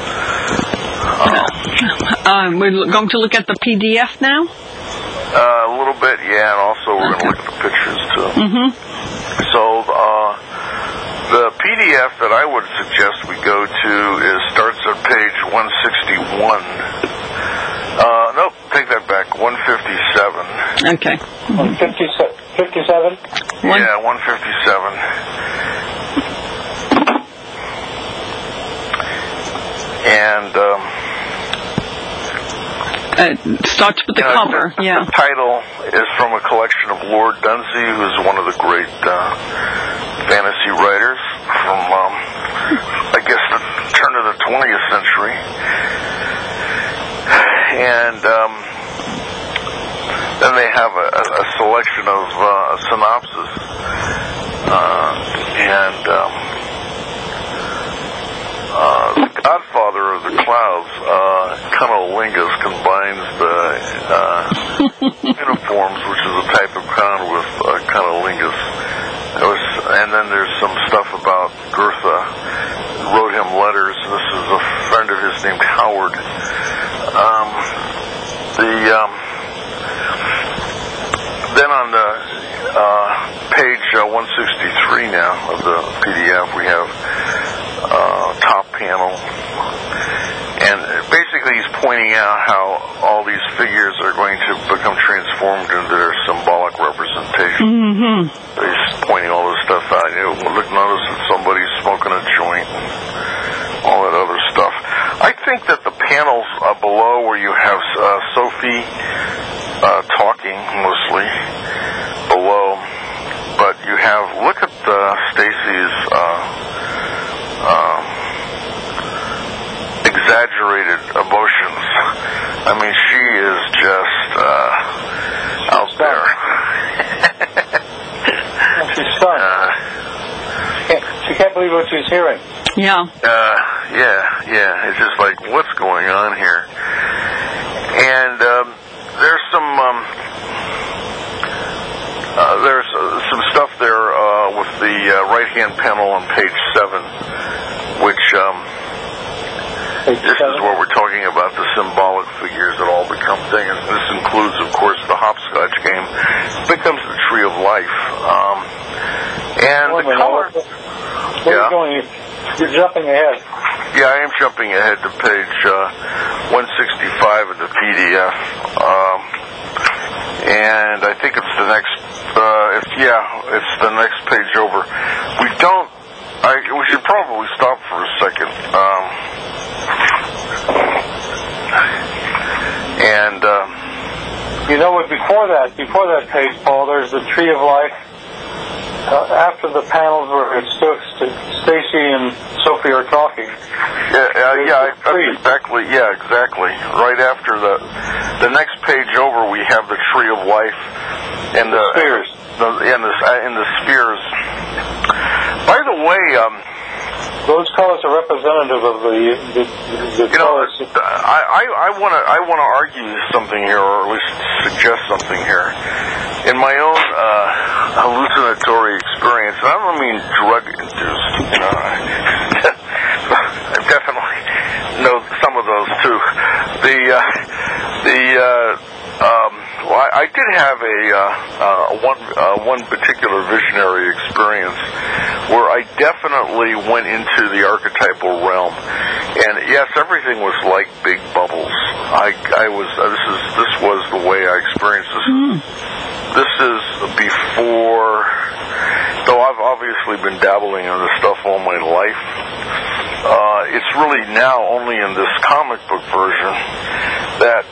Speaker 1: Um,
Speaker 2: um, we're going to look at the P D F now?
Speaker 1: Uh, a little bit, yeah, and also we're going to look at the pictures, too.
Speaker 2: Mm-hmm.
Speaker 1: So, uh, the P D F that I would suggest we go to is starts at page one sixty-one. Uh, nope, take that back, one fifty-seven.
Speaker 2: Okay.
Speaker 3: one fifty-seven?
Speaker 2: One.
Speaker 1: Yeah, one fifty-seven. And, um...
Speaker 2: Uh, starts with the
Speaker 1: you know,
Speaker 2: cover,
Speaker 1: the,
Speaker 2: yeah.
Speaker 1: The title is from a collection of Lord Dunsey, who's one of the great uh, fantasy writers from, um, I guess, the turn of the twentieth century. And um, then they have a, a selection of uh, synopsis. Uh, and um, uh, the Godfather of the Clouds, uh, Cunnilingus, combines the uh, uniforms, which is a type of crown, with uh, Cunnilingus. It was, and then there's some stuff about Goethe wrote him letters. This is a friend of his named Howard. Um, the um, then on the uh, page uh, one sixty-three now of the P D F, we have uh, top panel, and basically he's pointing out how all these figures are going to become transformed into their symbolic representation.
Speaker 2: Mm-hmm.
Speaker 1: He's pointing all this stuff out. You know, look, notice that somebody's smoking a joint, all that other stuff. I think that the panels uh, below, where you have uh, Sophie uh, talking mostly below, but you have, look at uh, Stacy's uh, um, exaggerated emotions. I mean, she is just uh, out there.
Speaker 3: She's stunned. Uh, she, can't, she can't believe what she's hearing.
Speaker 2: Yeah.
Speaker 1: Uh, yeah, yeah. It's just like, what's going on here? And um, there's some um, uh, there's uh, some stuff there uh, with the uh, right-hand panel on page seven, which um, page this seven? is where we're talking about the symbolic figures that all become things. And this includes, of course, the hopscotch game. It becomes the Tree of Life. Um, and
Speaker 3: oh,
Speaker 1: the color...
Speaker 3: Where yeah. are you going? You're jumping ahead.
Speaker 1: Yeah, I am jumping ahead to page uh, one sixty-five of the P D F. Um, and I think it's the next, uh, if, yeah, it's the next page over. We don't, I, we should probably stop for a second. Um, and, um,
Speaker 3: you know what, before that, before that page, Paul, there's the Tree of Life. Uh, after the panels where it's Stacy and Sophie are talking.
Speaker 1: Yeah, uh, yeah, exactly. Yeah, exactly. Right after the the next page over, we have the Tree of Life and the, the
Speaker 3: spheres.
Speaker 1: The, and the uh, and the spheres. By the way, um,
Speaker 3: those colors are representative of the the, the
Speaker 1: you
Speaker 3: colors.
Speaker 1: know, I I want to I want to argue something here, or at least suggest something here. In my own uh, hallucinatory experience, and I don't mean drug-induced, you know, I definitely know some of those too. The uh, the uh, um, well, I, I did have a uh, uh, one uh, one particular visionary experience where I definitely went into the archetypal realm, and yes, everything was like big bubbles. I I was uh, this is this was the way I experienced this. Mm. This is before, though I've obviously been dabbling in this stuff all my life. Uh, it's really now only in this comic book version that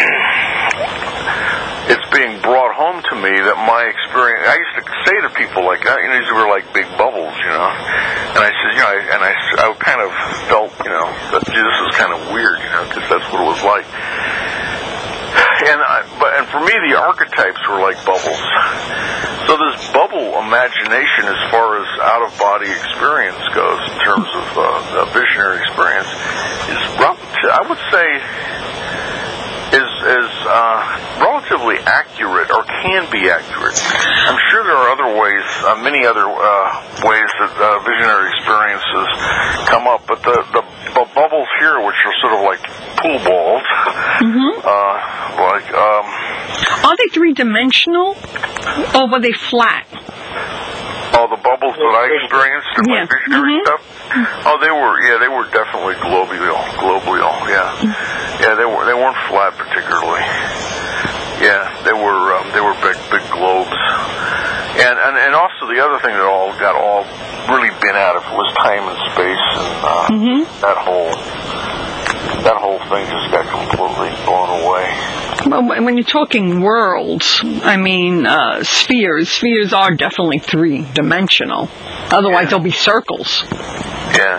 Speaker 1: it's being brought home to me that my experience. I used to say to people like, you know, these were like big bubbles, you know. And I said, you know, and I, I kind of felt, you know, that gee, this is kind of weird, you know, because that's what it was like. And I, but and for me, the archetypes were like bubbles. So this bubble imagination, as far as out-of-body experience goes, in terms of uh, a visionary experience, is relative, I would say is is uh, relatively accurate, or can be accurate. I'm sure there are other ways, uh, many other uh, ways that uh, visionary experiences come up, but the, the the bubbles here, which are sort of like pool balls,
Speaker 2: mm-hmm.
Speaker 1: uh, like um,
Speaker 2: are they three-dimensional, or were they flat?
Speaker 1: Oh, the bubbles that I experienced in my
Speaker 2: yeah.
Speaker 1: visionary
Speaker 2: mm-hmm.
Speaker 1: stuff. Oh, they were yeah, they were definitely globular, globular. Yeah, yeah, they were they weren't flat particularly. Yeah, they were um, they were big big globes. And, and and also the other thing that all got all really been out of was time and space, and uh,
Speaker 2: mm-hmm.
Speaker 1: that whole that whole thing just got completely blown away.
Speaker 2: When you're talking worlds, I mean, uh, spheres, spheres are definitely three-dimensional. Otherwise,
Speaker 1: Yeah.
Speaker 2: they'll be circles.
Speaker 1: Yeah.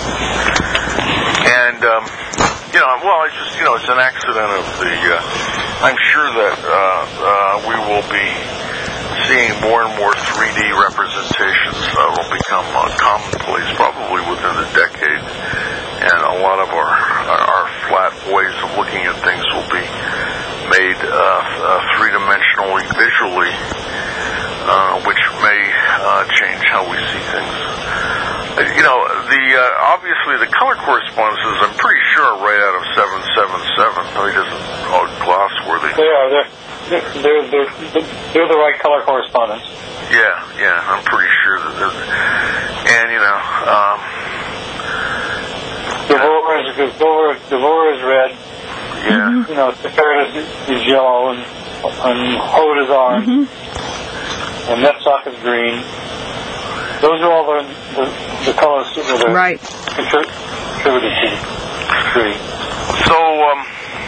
Speaker 1: And, um, you know, well, it's just, you know, it's an accident of the, uh, I'm sure that uh, uh, we will be seeing more and more three D representations that will become uh, commonplace probably within a decade. And a lot of our, our flat ways of looking at things will be made uh, uh, three-dimensionally, visually, uh, which may uh, change how we see things. You know, the uh, obviously the color correspondences, I'm pretty sure, are right out of seven seven seven. It isn't oh, gloss-worthy.
Speaker 3: They are. They're, they're, they're, they're the right color correspondence.
Speaker 1: Yeah, yeah, I'm pretty sure that there's... And, you know... Um,
Speaker 3: Devore is, Devore, Devore is red.
Speaker 1: yeah.
Speaker 3: You know, Seferis is, is yellow, and, and Hod is orange. Mm-hmm. And Netzach is green. Those are all the, the, the colors that are
Speaker 2: Right.
Speaker 3: contributed to the tree.
Speaker 1: So, um,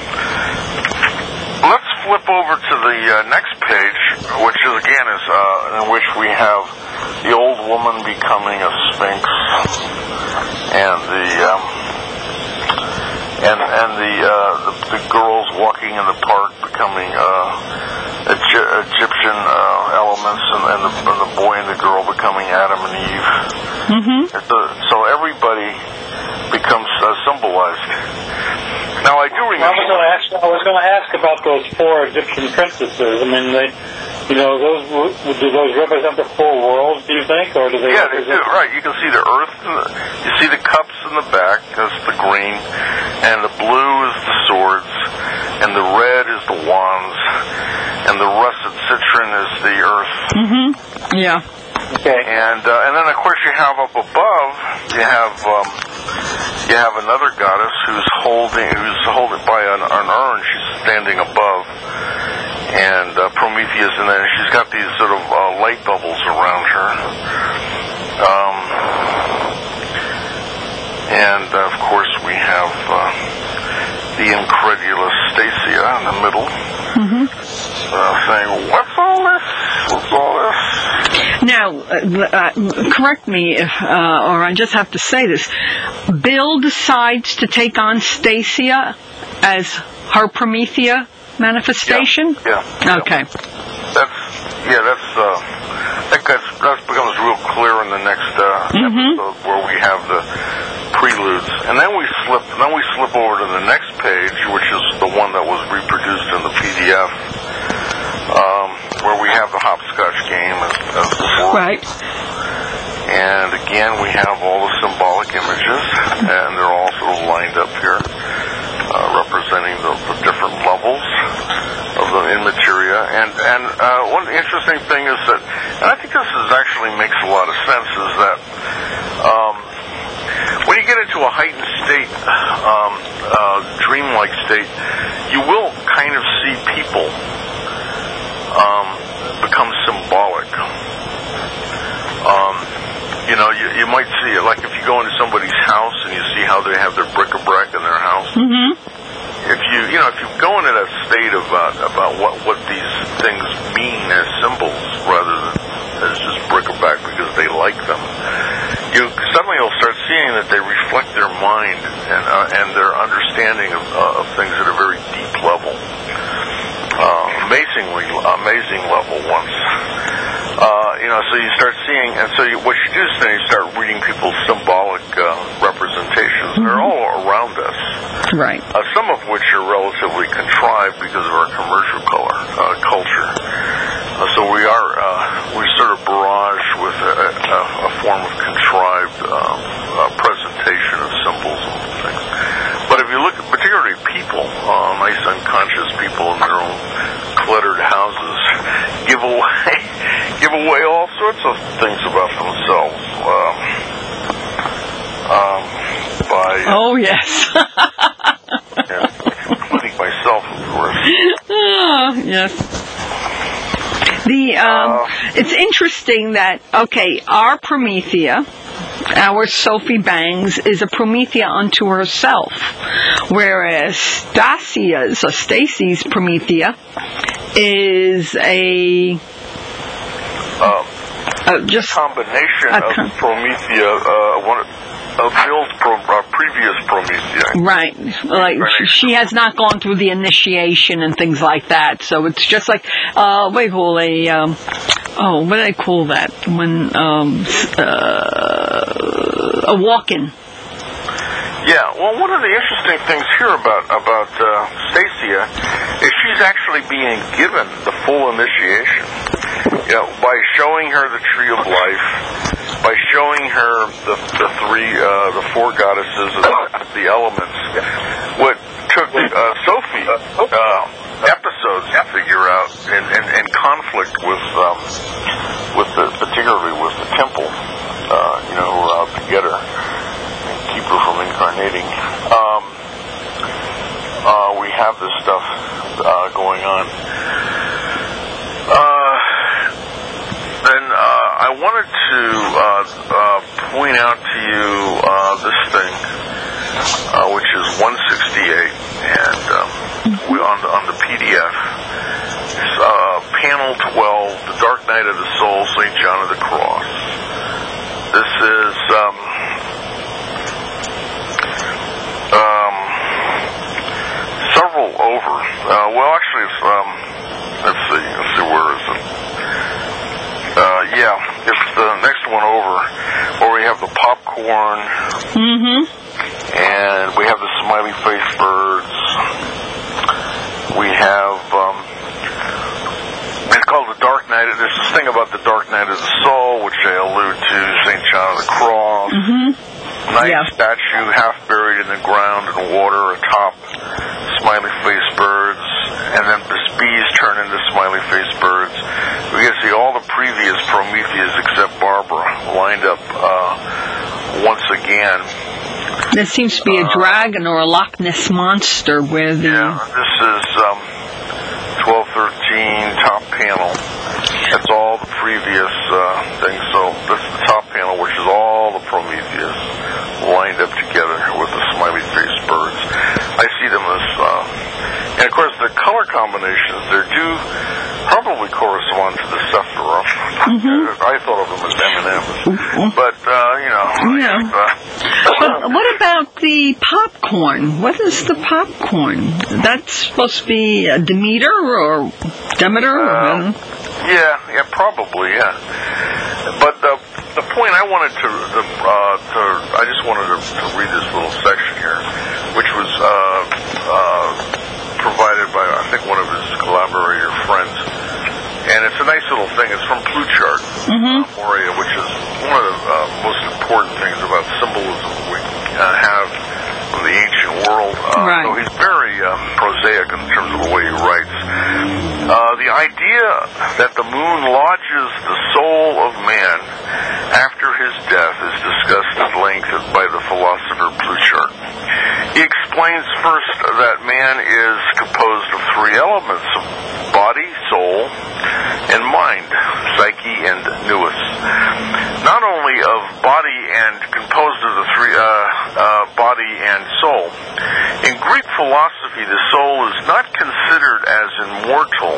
Speaker 1: let's flip over to the uh, next page, which is, again, is uh, in which we have the old woman becoming a sphinx, and the um, and and the, uh, the the girls walking in the park becoming uh, Egy- Egyptian uh, elements, and, and, the, and the boy and the girl becoming Adam and Eve.
Speaker 2: Mm-hmm.
Speaker 1: So, so everybody becomes uh, symbolized. Now, I do remember...
Speaker 3: I was going to ask, I was going to ask about those four Egyptian princesses. I mean, they, you know, those do those represent the four worlds, do you think? Or do they
Speaker 1: Yeah, they do,
Speaker 3: represent...
Speaker 1: right. You can see the earth, and the, you see the cups in the back, that's the green, and the blue is the swords, and the red is the wands, and the russet citron is the earth.
Speaker 2: Mm-hmm. Yeah.
Speaker 3: Okay.
Speaker 1: And uh, and then, of course, you have up above, you have um, you have another goddess who's holding who's holding by an, an urn. She's standing above, and uh, Prometheus, and then she's got these sort of uh, light bubbles around her. Um, and uh, of course, we have uh, the incredulous Stacia in the middle,
Speaker 2: Mm-hmm.
Speaker 1: uh, saying, "What's all this? What's all this?"
Speaker 2: Now, uh, uh, correct me if, uh, or I just have to say this. Bill decides to take on Stacia as her Promethea manifestation?
Speaker 1: Yeah. yeah
Speaker 2: Okay.
Speaker 1: Yeah. That's, yeah, that's, uh, that, gets, that becomes real clear in the next uh,
Speaker 2: mm-hmm.
Speaker 1: episode where we have the preludes. And then we slip, then we slip over to the next page, which is the one that was reproduced in the P D F. Um, where we have the hopscotch game as, as before.
Speaker 2: Right.
Speaker 1: And again, we have all the symbolic images, and they're all sort of lined up here, uh, representing the, the different levels of the in materia. And and uh, one interesting thing is that, and I think this is actually makes a lot of sense, is that um, when you get into a heightened state, um, uh, dreamlike state, you will kind of see people Um, become symbolic. Um, you know, you, you might see it, like if you go into somebody's house and you see how they have their bric-a-brac in their house.
Speaker 2: Mm-hmm.
Speaker 1: If you, you know, if you go into that state about about what what these things mean as symbols rather than as just bric-a-brac because they like them, you suddenly you'll start seeing that they reflect their mind and uh, and their understanding of, uh, of things at a very deep level. Uh, amazingly, amazing level once. Uh, you know, so you start seeing, and so you, what you do is then you start reading people's symbolic uh, representations. Mm-hmm. They're all around us.
Speaker 2: Right.
Speaker 1: Uh, some of which are relatively contrived because of our commercial color, uh, culture. Uh, so we are, uh, we're sort of barraged with a, a, a form of contrived uh, uh, presentation of symbols and things. But if you look at particularly people, uh, nice unconscious people in their own cluttered houses, give away, give away all sorts of things about themselves. Um, um, by
Speaker 2: oh yes,
Speaker 1: yeah, including myself, of course.
Speaker 2: Oh, yes. The um,
Speaker 1: uh,
Speaker 2: it's interesting that okay, our Promethea our Sophie Bangs is a Promethea unto herself, whereas Stasia's, or Stacy's Promethea is a,
Speaker 1: Um,
Speaker 2: uh, just
Speaker 1: combination
Speaker 2: a
Speaker 1: of
Speaker 2: con-
Speaker 1: Promethea, uh, one of Bill's pro, uh, previous Promethea.
Speaker 2: right. Like she has not gone through the initiation and things like that, so it's just like uh, what do you call a um, oh, what do they call that when um, uh, a walk-in.
Speaker 1: Yeah, well, one of the interesting things here about about uh, Stacia is she's actually being given the full initiation. You know, by showing her the tree of life, by showing her the the three, uh, the four goddesses, and the, the elements. What took uh, Sophie uh, episodes to figure out, in, in, in conflict with um, with the, particularly with the temple, uh, you know, who were out to get her, keep her from incarnating. Um, uh, we have this stuff uh, going on. Uh, then uh, I wanted to uh, uh, point out to you uh, this thing, uh, which is one sixty-eight, and um, we on the, on the P D F. It's uh, panel twelve, The Dark Night of the Soul, Saint John of the Cross. This is um, um, several over. Uh, well, actually, it's, um, let's see, let's see, where is it? Uh, yeah, it's the next one over, where we have the popcorn,
Speaker 2: Mm-hmm.
Speaker 1: and we have the smiley face birds. We have, um, it's called the Dark Night. There's this thing about the Dark Night of the Soul, which they allude to, Saint John of the Cross.
Speaker 2: Mm-hmm.
Speaker 1: Nice
Speaker 2: Yeah.
Speaker 1: statue, half buried in the ground in water atop smiley face birds, and then the bees turn into smiley face birds. We can see all the previous Prometheas except Barbara lined up uh, once again.
Speaker 2: There seems to be a dragon or a Loch Ness monster where the
Speaker 1: Yeah, this is um, twelve thirteen top panel. That's all the previous uh, things. So this is the top panel, which is all the Prometheus lined up together with the smiley face birds. I see them as, uh, and of course the color combinations there do probably correspond to the Sephiroth.
Speaker 2: Mm-hmm.
Speaker 1: I thought of them as M and M's, but uh, you know.
Speaker 2: Yeah.
Speaker 1: Uh,
Speaker 2: But what about the popcorn? What is the popcorn? That's supposed to be a Demeter or Demeter?
Speaker 1: Um,
Speaker 2: Or,
Speaker 1: yeah, yeah, probably, yeah. But the the point I wanted to, the, uh, to I just wanted to, to read this little section here, which was uh, uh, provided by I think one of his collaborator friends, and it's a nice little thing. It's from Plutarch,
Speaker 2: mm-hmm.
Speaker 1: uh, Moria, which is one of the uh, most important things about symbolism we uh, have from the ancient world. Uh,
Speaker 2: right.
Speaker 1: So he's very uh, prosaic in terms of the way he writes. Uh, the idea that the moon lodges the soul of man after his death is discussed at length by the philosopher Plutarch. He explains first that man is composed of three elements: body, soul, and mind, psyche, and nous. Not only of body and composed of the three uh, uh, body and soul. In Greek philosophy, the soul is not considered as immortal,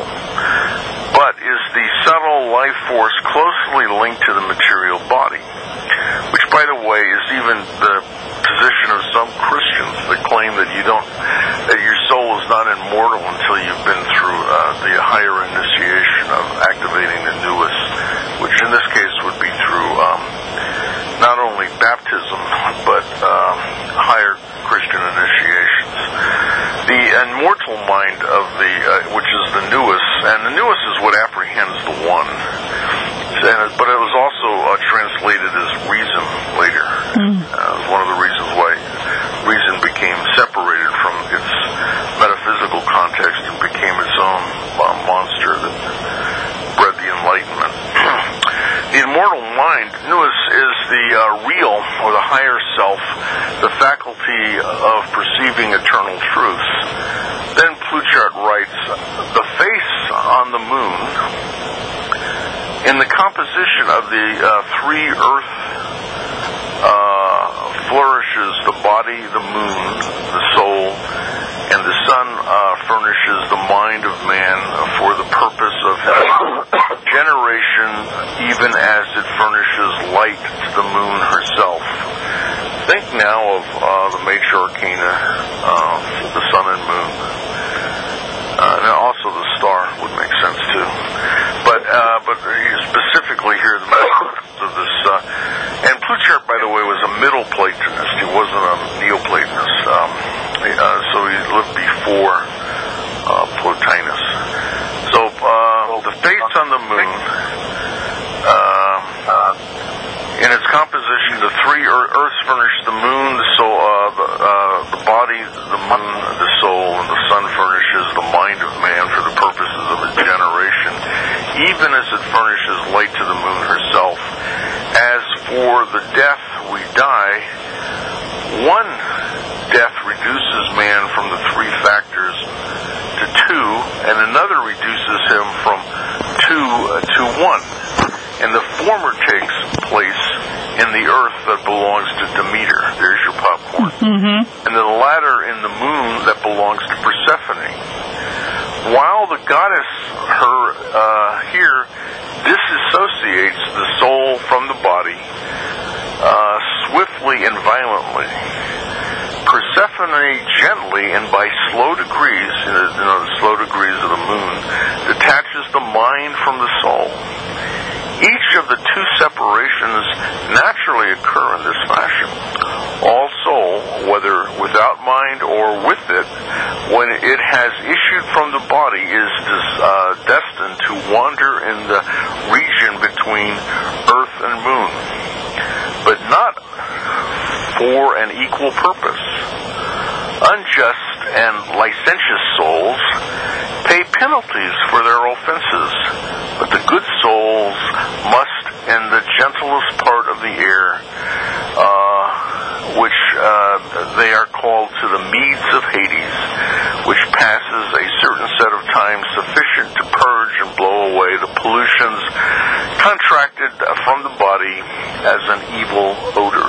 Speaker 1: but is the subtle life force closely linked to the material body, which, by the way, is even the position of some Christians that claim that you don't, that your soul is not immortal until you've been through uh, the higher initiation of activating the nous, which in this case would be through um, not only baptism but um, higher Christian initiations. The immortal mind of the, uh, which is the nous, and the nous is what apprehends the one. And, but it was also uh, translated as reason later. Mm. Uh, it was one of the reasons why reason became separated from its metaphysical context and became its own uh, monster that bred the Enlightenment. The immortal mind, nous, is the uh, real, or the higher self, the faculty of perceiving eternal truths. Then Plutarch writes, the face on the moon, in the composition of the uh, three earth uh, flourishes the body, the moon, the soul, and the sun uh, furnishes the mind of man for the purpose of his generation, even as it furnishes light to the moon herself. Think now of uh, the major arcana, uh, the sun and moon. Uh, and also the star would make sense too. But uh, but specifically here, the of this, uh, and Plutarch, by the way, was a Middle Platonist. He wasn't a Neoplatonist. Um, uh, so he lived before uh, Plotinus. So uh, the face on the moon, uh, in its composition, the three earths furnish the moon, the soul, uh, the, uh, the body, the moon, the soul, and the sun furnishes the mind of man for the purposes of his generation, even as it furnishes light to the moon herself. As for the death we die, one death reduces man from the three factors to two, and another reduces him from two uh, to one. And the former takes place in the earth that belongs to Demeter. There's your popcorn.
Speaker 2: Mm-hmm.
Speaker 1: And the latter in the moon that belongs to Persephone. While the goddess, her uh, here, disassociates the soul from the body uh, swiftly and violently, Persephone gently and by slow degrees, you know, the slow degrees of the moon, detaches the mind from the soul. Each of the two separations naturally occur in this fashion. All soul, whether without mind or with it, when it has issued from the body, is uh, destined to wander in the region between earth and moon, but not for an equal purpose. Unjust and licentious souls pay penalties for their offenses, but the good souls must, in the gentlest part of the air, uh, which uh, they are called to the meads of Hades, which passes a certain set of time sufficient to purge and blow away the pollutions contracted from the body as an evil odor.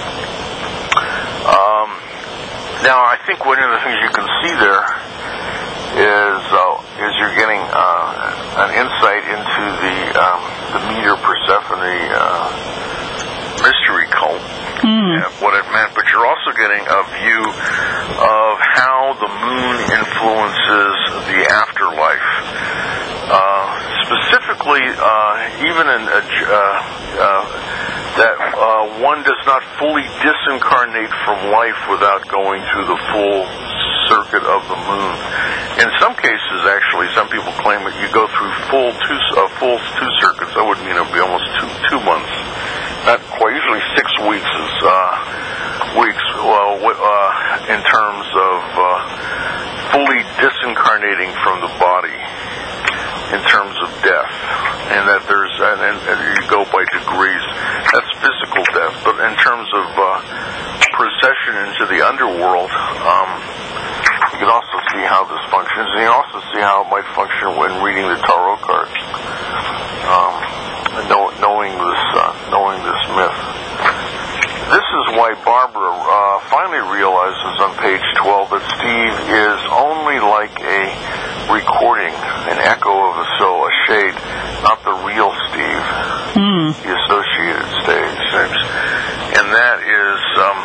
Speaker 1: Um, now, I think one of the things you can see there is uh, is you're getting uh, an insight into the um, the Demeter Persephone uh, mystery cult, mm. and what it meant, but you're also getting a view of how the moon influences the afterlife. Uh, specifically, uh, even in a, uh, uh, that uh, one does not fully disincarnate from life without going through the full circuit of the moon. In some cases, actually, some people claim that you go through full two uh, full two circuits. That would mean it would be almost two two months. Not quite. Usually six weeks is uh, weeks. Well, uh, in terms of uh, fully disincarnating from the body, in terms of death, and that there's and, and, and you go by degrees. That's physical death, but in terms of uh, procession into the underworld, um, you can also see how this functions, and you also see how it might function when reading the tarot cards, um, and know, knowing this, uh, knowing this myth. This is why Barbara uh, finally realizes on page twelve that Steve is only like a recording, an echo of a soul, a shade, not the real Steve, mm. the associated stage. And that is... Um,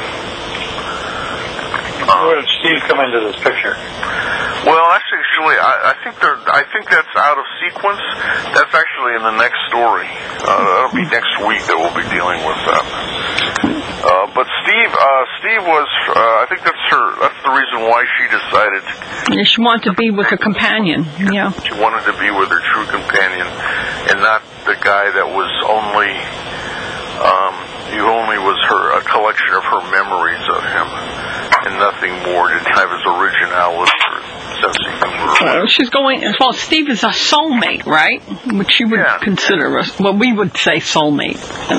Speaker 3: Where did Steve come into this picture?
Speaker 1: Well, actually, I, I think they're. I think that's out of sequence. That's actually in the next story. Uh, that'll be next week that we'll be dealing with that. Uh, but Steve, uh, Steve was. Uh, I think that's her. That's the reason why she decided.
Speaker 2: Yeah, she wanted to be with her companion. Yeah.
Speaker 1: She wanted to be with her true companion, and not the guy that was only. Um, he only was her a collection of her memories of him, and nothing more. Didn't have his originality or sense of humor.
Speaker 2: Uh, she's going. Well, Steve is a soulmate, right? Which she would yeah. consider us. Well, we would say soulmate.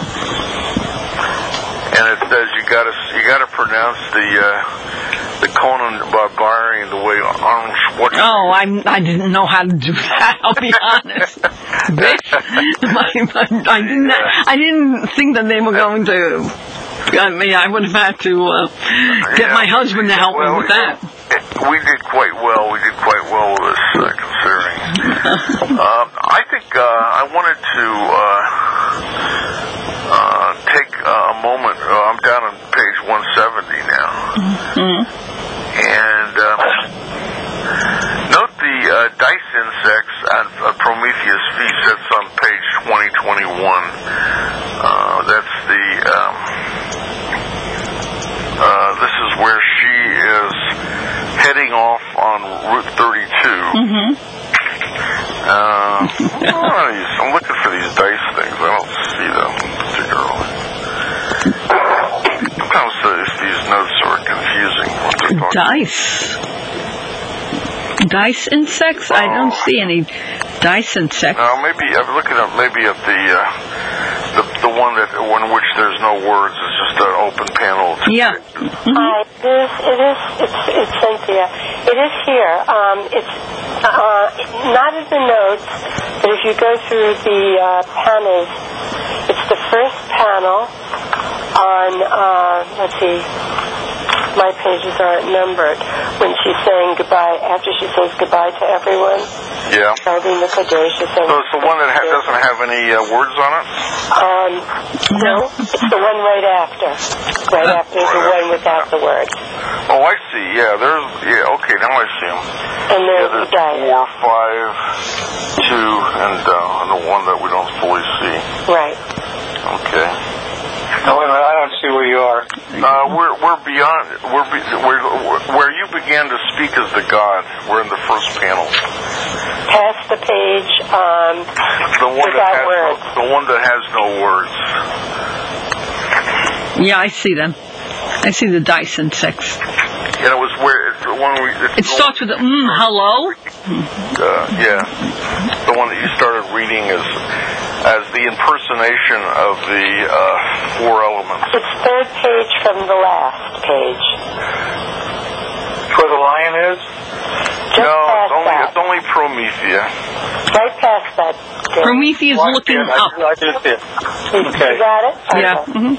Speaker 1: And it says you got to you got to pronounce the uh, the Conan the Barbarian the way Arnold Schwarzenegger.
Speaker 2: Oh, I I didn't know how to do that. I'll be honest. Bitch, my, my, I didn't I didn't think that they were going to I mean, I would have had to uh, get
Speaker 1: Yeah.
Speaker 2: my husband to help
Speaker 1: Well,
Speaker 2: me with that.
Speaker 1: We did quite well. We did quite well with this, uh, considering. uh, I think uh, I wanted to uh, uh, take a moment. Uh, I'm down on page one seventy now.
Speaker 2: Mm-hmm.
Speaker 1: And uh, note the uh, dice insects on uh, Prometheus feast. That's on page twenty twenty-one. Uh, that's the... Um, uh, this is where she is heading off on Route thirty-two.
Speaker 2: Mm-hmm.
Speaker 1: Uh, I'm looking for these dice things. I don't see them particularly. Sometimes these, these notes are confusing. What they're talking
Speaker 2: Dice. Dice insects? I don't see any dice insects.
Speaker 1: Uh, maybe I'm looking at maybe at the uh, the the one that in which there's no words. It's just an open panel.
Speaker 2: Yeah.
Speaker 5: Mm-hmm. Hi, it is, it is, it's, it's Cynthia. It is here. Um, it's uh, not in the notes, but if you go through the uh, panels, it's the first panel on, uh, let's see, my pages aren't numbered, when she's saying goodbye, after she says goodbye to everyone.
Speaker 1: Yeah.
Speaker 5: Starting the Caduceus.
Speaker 1: So it's the one that ha- doesn't have any uh, words on it?
Speaker 5: Um, no, it's the one right after. Right after
Speaker 1: Right
Speaker 5: the
Speaker 1: after.
Speaker 5: one without the words.
Speaker 1: Oh, I see. Yeah, there's... Yeah, okay, now I see them.
Speaker 5: And
Speaker 1: Yeah,
Speaker 5: there's
Speaker 1: there's
Speaker 5: the dice.
Speaker 1: four, five, two, and, uh, and the one that we don't fully see.
Speaker 5: Right.
Speaker 1: Okay.
Speaker 3: No, wait a minute, I don't see where you are.
Speaker 1: Uh, we're we're beyond we're, be, we're where you began to speak as the God. We're in the first panel.
Speaker 5: Past the page, um,
Speaker 1: The one that
Speaker 5: without
Speaker 1: has
Speaker 5: words.
Speaker 1: no, the one that has no words.
Speaker 2: Yeah, I see them. I see the dice insects.
Speaker 1: And it was where it's the one we. It's
Speaker 2: It starts with the, mm, hello?
Speaker 1: Uh, yeah, the one that you started reading is as the impersonation of the uh, four elements.
Speaker 5: it's third page from the last page.
Speaker 3: Where the lion is?
Speaker 5: Just
Speaker 1: no,
Speaker 5: past
Speaker 1: it's only
Speaker 5: that.
Speaker 1: it's only Promethea.
Speaker 5: Right past that. Dick.
Speaker 2: Prometheus
Speaker 3: Well,
Speaker 2: looking
Speaker 3: yeah,
Speaker 2: up.
Speaker 3: I, I just did.
Speaker 5: You,
Speaker 3: Okay.
Speaker 5: you got it?
Speaker 2: Yeah.
Speaker 5: Okay.
Speaker 2: Mm-hmm.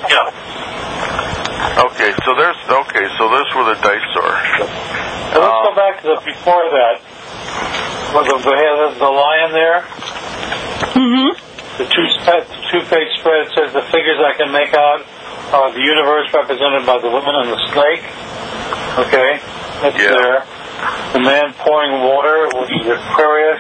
Speaker 3: Yeah.
Speaker 1: Okay, so there's okay, so there's where the dice are.
Speaker 3: Now let's go back to the before that. With the, the, the lion there,
Speaker 2: Mm-hmm.
Speaker 3: the two the two page spread says the figures I can make out are the universe represented by the woman and the snake. Okay, that's
Speaker 1: Yeah.
Speaker 3: there. The man pouring water, which is Aquarius.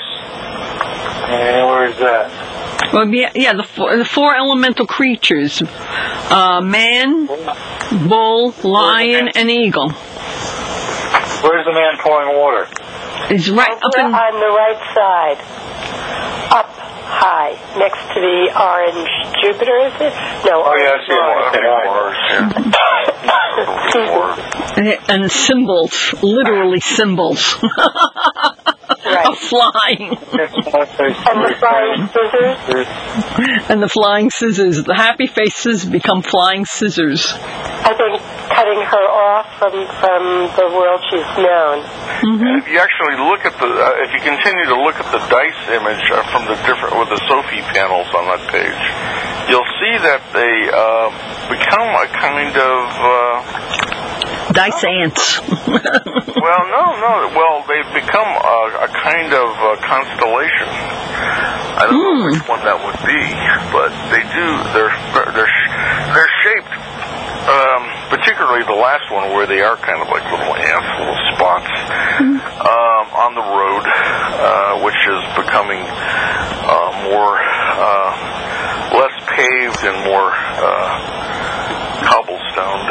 Speaker 3: And where is that?
Speaker 2: Well, yeah, yeah the, four, the four elemental creatures. Uh, man, bull, lion, and eagle.
Speaker 3: Where's the man pouring water?
Speaker 2: It's right up
Speaker 5: Over
Speaker 2: in...
Speaker 5: on the right side. Up high, next to the orange Jupiter, is it? No,
Speaker 3: Oh, yeah, I see it.
Speaker 5: orange
Speaker 3: Okay,
Speaker 5: Mars.
Speaker 2: And symbols, literally symbols.
Speaker 5: Right.
Speaker 2: Of flying.
Speaker 5: And the flying scissors?
Speaker 2: And the flying scissors. The happy faces become flying scissors.
Speaker 5: I think cutting her off from, from the world she's known.
Speaker 2: Mm-hmm.
Speaker 1: If you actually look at the, uh, if you continue to look at the dice image uh, from the different, with the Sophie panels on that page, you'll see that they uh, become a kind of. Uh,
Speaker 2: Dice ants.
Speaker 1: well, no, no. Well, they've become a, a kind of uh, constellation. I don't know
Speaker 2: Mm.
Speaker 1: which one that would be, but they do. They're they're they're shaped. Um, particularly the last one, where they are kind of like little ants, little spots um, on the road, uh, which is becoming uh, more uh, less paved and more uh, cobblestoned.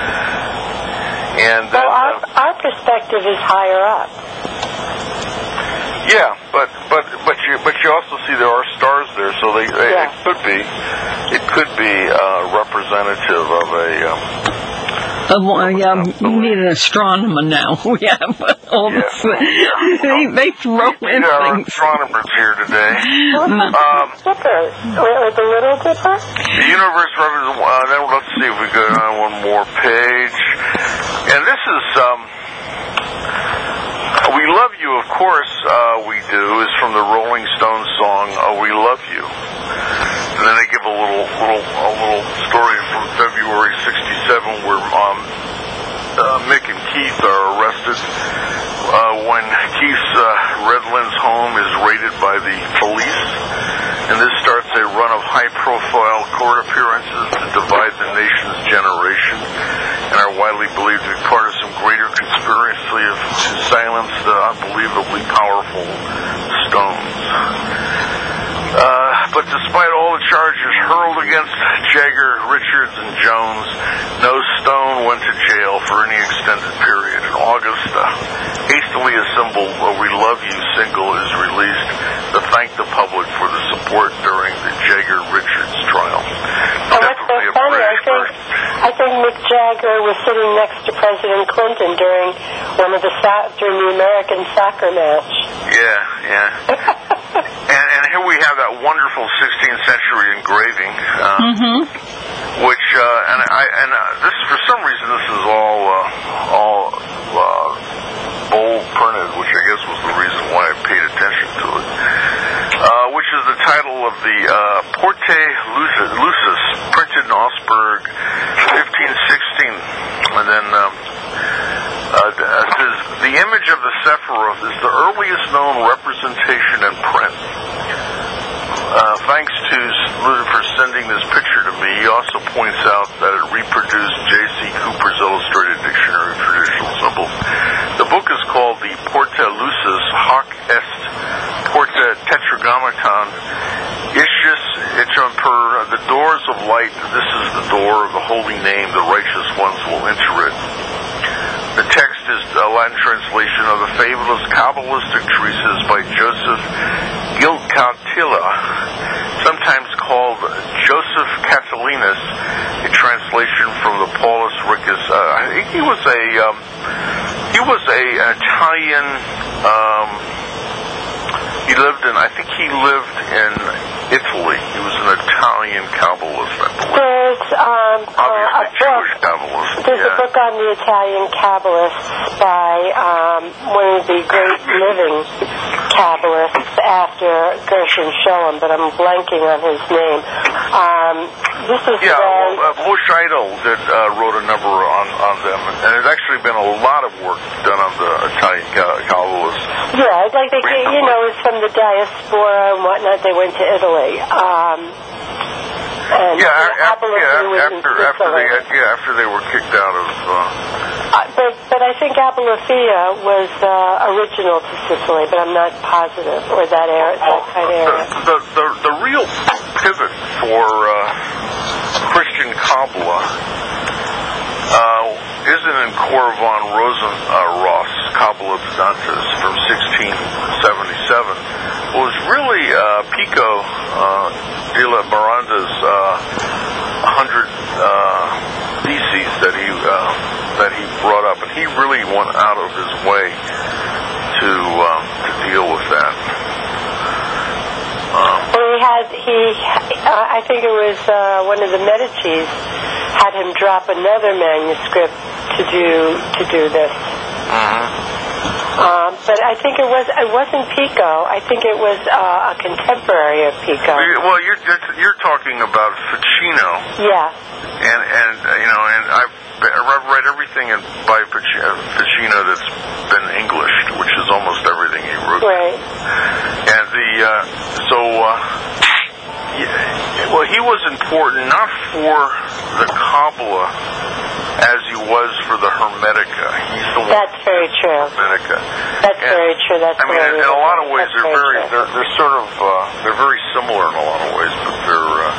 Speaker 1: And then,
Speaker 5: Well, our,
Speaker 1: uh,
Speaker 5: our perspective is higher up.
Speaker 1: yeah, but but but you but you also see there are stars there, so they, they
Speaker 5: Yeah.
Speaker 1: it could be it could be uh, representative of a. Um,
Speaker 2: Uh, well, yeah, you need an astronomer now. We have all
Speaker 1: Yeah.
Speaker 2: this. They, they throw in
Speaker 1: yeah, our
Speaker 2: things.
Speaker 1: astronomers here today.
Speaker 2: Mm.
Speaker 1: Um,
Speaker 5: Dipper. Or the Little Dipper?
Speaker 1: The universe represents. Uh, then let's see if we go on one more page. And this is. Um, We Love You, of course, uh, we do, is from the Rolling Stones song, Oh, We Love You. And then they give a a little, little, a little story from February sixty-seven where um, uh, Mick and Keith are arrested uh, when Keith's uh, Redlands home is raided by the police, and this starts a run of high-profile court appearances to divide the nation's generation, and are widely believed to be part of some greater conspiracy of, to silence the unbelievably powerful Stones. Uh, but despite all the charges hurled against Jagger, Richards, and Jones, no Stone went to jail for any extended period. In August, a hastily assembled a We Love You single is released to thank the public for the support during the Jagger-Richards trial.
Speaker 5: And what's so funny, I think, I think Mick Jagger was sitting next to President Clinton during one of the so- during the American soccer match.
Speaker 1: Yeah, yeah. And, and here we have that wonderful sixteenth century engraving, uh,
Speaker 2: Mm-hmm.
Speaker 1: which uh, and I and uh, this for some reason this is all uh, all uh, bold printed, which I guess was the reason why I paid attention to it. Uh, which is the title of the uh, Porte Lucis, printed in Augsburg, fifteen sixteen, and then. Um, Uh, it says, the image of the Sephiroth is the earliest known representation in print. Uh, thanks to Luder for sending this picture to me. He also points out that it reproduced J C Cooper's Illustrated Dictionary of Traditional Symbols. The book is called the Porta Lucis Hoc Est Porta Tetragrammaton Ischius Ichum Per, the doors of light. This is the door of the holy name. The righteous ones will enter it. The text is a Latin translation of the fabulous Kabbalistic treatise by Joseph Gilcatilla, sometimes called Joseph Catilinus, a translation from the Paulus Ricus. Uh, he was a um, he was a an Italian. Um, he lived in. I think he lived in Italy. He was an Italian Kabbalist, I believe.
Speaker 5: There's um, uh, a
Speaker 1: Jewish
Speaker 5: book.
Speaker 1: Kabbalist.
Speaker 5: There's
Speaker 1: yeah.
Speaker 5: a book on the Italian Kabbalists by um, one of the great living Kabbalists after Gershom Scholem, but I'm blanking on his name. Um, this is
Speaker 1: yeah,
Speaker 5: the,
Speaker 1: well, uh, Bush Idol did, uh, wrote a number on, on them, and there's actually been a lot of work done on the Italian Kabbalists.
Speaker 5: yeah, it's like they, you know, it's from the diaspora and whatnot. They went to Italy. Um, and
Speaker 1: Yeah, a- after,
Speaker 5: Apollo
Speaker 1: yeah,
Speaker 5: was in
Speaker 1: after after they
Speaker 5: Sicily.
Speaker 1: had, yeah after they were kicked out of. Uh,
Speaker 5: Uh, but but I think Apollothea was uh, original to Sicily, but I'm not positive, or that area, that kind of area.
Speaker 1: the, the the the real pivot for uh, Christian Kabbalah uh, isn't in Cor von Rosenross Kabbalah Vedantis from sixteen seventy-seven. It was really uh, Pico uh, de la Miranda's uh, hundred uh, theses that he uh, that he brought up, and he really went out of his way to um, to deal with that. Um,
Speaker 5: Well, he had he, uh, I think it was uh, one of the Medicis had him drop another manuscript to do to do this.
Speaker 1: mm-hmm.
Speaker 5: Um, but I think it was it wasn't Pico. I think it was uh, a contemporary of Pico.
Speaker 1: Well, you're you're talking about Ficino.
Speaker 5: Yeah.
Speaker 1: And and uh, you know, and I've, I've read everything in, by Ficino that's been Englished, which is almost everything he wrote.
Speaker 5: Right.
Speaker 1: And the uh, so uh, yeah, well, he was important not for the Kabbalah as he was for the Hermetica. He's the one.
Speaker 5: That's very true.
Speaker 1: Hermetica.
Speaker 5: That's
Speaker 1: and,
Speaker 5: very true. That's
Speaker 1: I mean, in, in a lot of ways,
Speaker 5: That's
Speaker 1: they're very,
Speaker 5: very
Speaker 1: they're, they're sort of, uh, they're very similar in a lot of ways, but they're. Uh,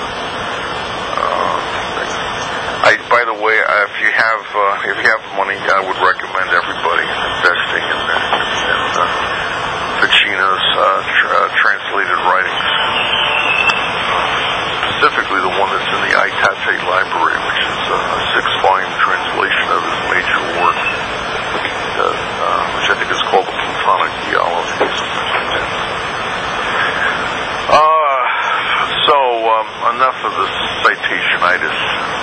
Speaker 1: uh, I, by the way, uh, if you have, uh, if you have money, I would recommend everybody investing in, in, in uh, Ficino's uh, tr- uh, translated writings. Specifically, the one that's in the Aitate Library, which is a, a six-volume translation of his major work, uh, uh, which I think is called the Platonic Theology. Uh, so, um, enough of the citationitis.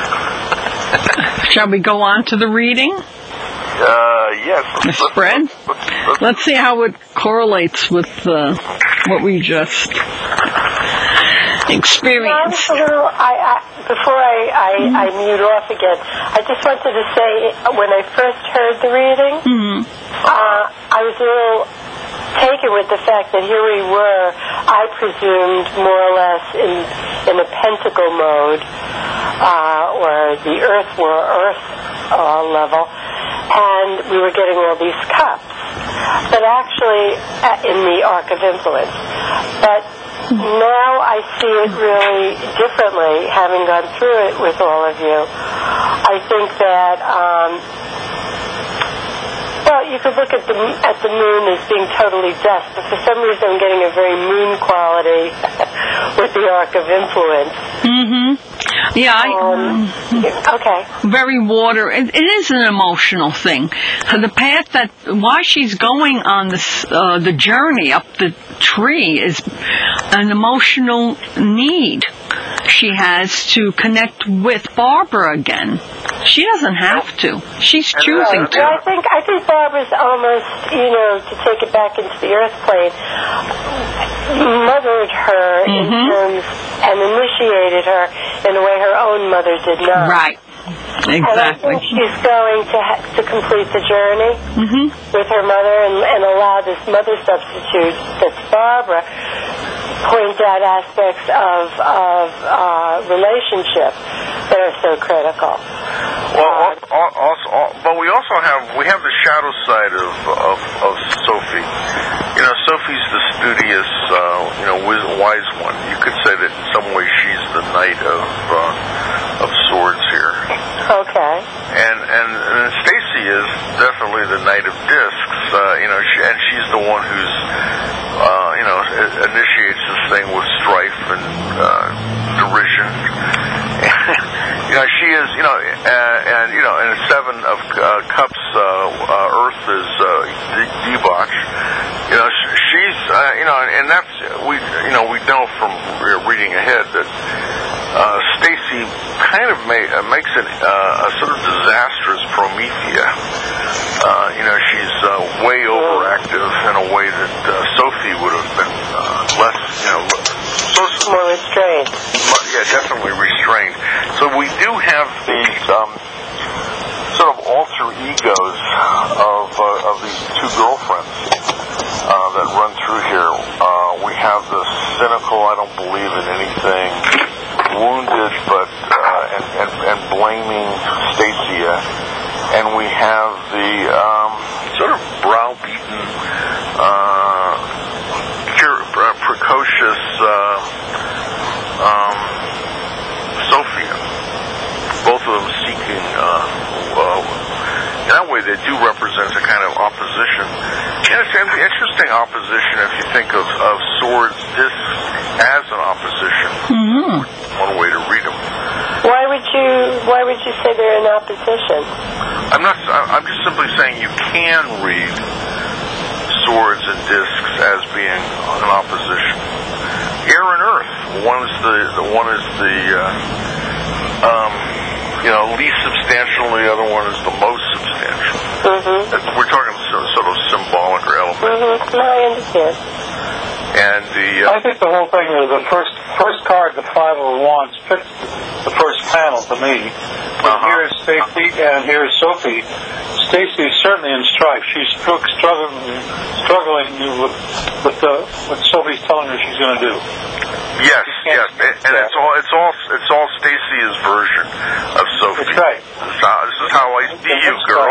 Speaker 2: Shall we go on to the reading?
Speaker 1: Uh, yes.
Speaker 2: The spread?
Speaker 1: Let's, let's,
Speaker 2: Let's see how it correlates with uh, what we just... experience.
Speaker 5: No, I was a little, I, I, before I, I, mm-hmm. I mute off again, I just wanted to say, when I first heard the reading, mm-hmm. uh, I was a little taken with the fact that here we were, I presumed more or less in in a pentacle mode, uh, or the earth were earth uh, level, and we were getting all these cups, but actually uh, in the arc of influence. But now I see it really differently, having gone through it with all of you. I think that, um, well, you could look at the at the moon as being totally dust, but for some reason I'm getting a very moon quality with the arc of influence.
Speaker 2: Mm-hmm. Yeah, I,
Speaker 5: um, okay.
Speaker 2: Very water. It, it is an emotional thing. The path that, why she's going on this, uh, the journey up the tree is an emotional need she has to connect with Barbara again. She doesn't have to. She's choosing to.
Speaker 5: Well, I think I think Barbara's almost, you know, to take it back into the earth plane, mothered her mm-hmm. in terms and initiated her in a way her own mother did not.
Speaker 2: Right. Exactly.
Speaker 5: And I think she's going to ha- to complete the journey mm-hmm. with her mother and, and allow this mother substitute that's Barbara point out aspects of of uh, relationship that are so critical.
Speaker 1: Well, also, but we also have we have the shadow side of of, of Sophie. You know, Sophie's the studious, uh, you know, wise one. You could say that in some ways she's the knight of uh, of swords here.
Speaker 5: Okay.
Speaker 1: And and, and Stacy is definitely the knight of discs. Uh, you know, she, and she's the one who's uh, you know initiates this thing with strife and uh, derision. You know, she is, you know, uh, and, you know, in a seven of uh, cups, uh, uh, Earth is uh, de- debauch. You know, sh- she's, uh, you know, and that's, we, you know, we know from reading ahead that uh, Stacy kind of may, uh, makes it uh, a sort of disastrous Promethea. Uh, you know, she's uh, way overactive in a way that uh, Sophie would have been uh, less, you know, so
Speaker 5: more restrained.
Speaker 1: Yeah, definitely restrained. So we do have these um, sort of alter egos of uh, of these two girlfriends uh, that run through here. Uh, we have the cynical, I don't believe in anything, wounded but uh, and, and and blaming Stacia, and we have the um, sort of browbeaten, uh, cure, uh, precocious. Uh, Um, Sophia, both of them seeking, uh, uh, in that way they do represent a kind of opposition. And it's an interesting opposition if you think of, of swords, discs as an opposition. Mm-hmm. One way to read them.
Speaker 5: Why would you, why would you say they're in opposition?
Speaker 1: I'm not, I'm just simply saying you can read swords and discs as being an opposition. Air and earth. One is the, the one is the uh, um, you know least substantial, and the other one is the most substantial. Mm-hmm. We're talking so, sort of symbolic or elemental.
Speaker 5: Mm-hmm. No, I understand.
Speaker 1: And the uh,
Speaker 3: I think the whole thing is the first first card, the Five of Wands, fits the first panel to me. Uh-huh. Here's Stacy and here's Sophie. Stacy is certainly in strife. She's struggling, struggling with with the, what Sophie's telling her she's going to do.
Speaker 1: Yes, yes, and it's all it's all it's all Stacy's version of Sophie.
Speaker 3: That's right.
Speaker 1: This is how, this is how I see you, girl.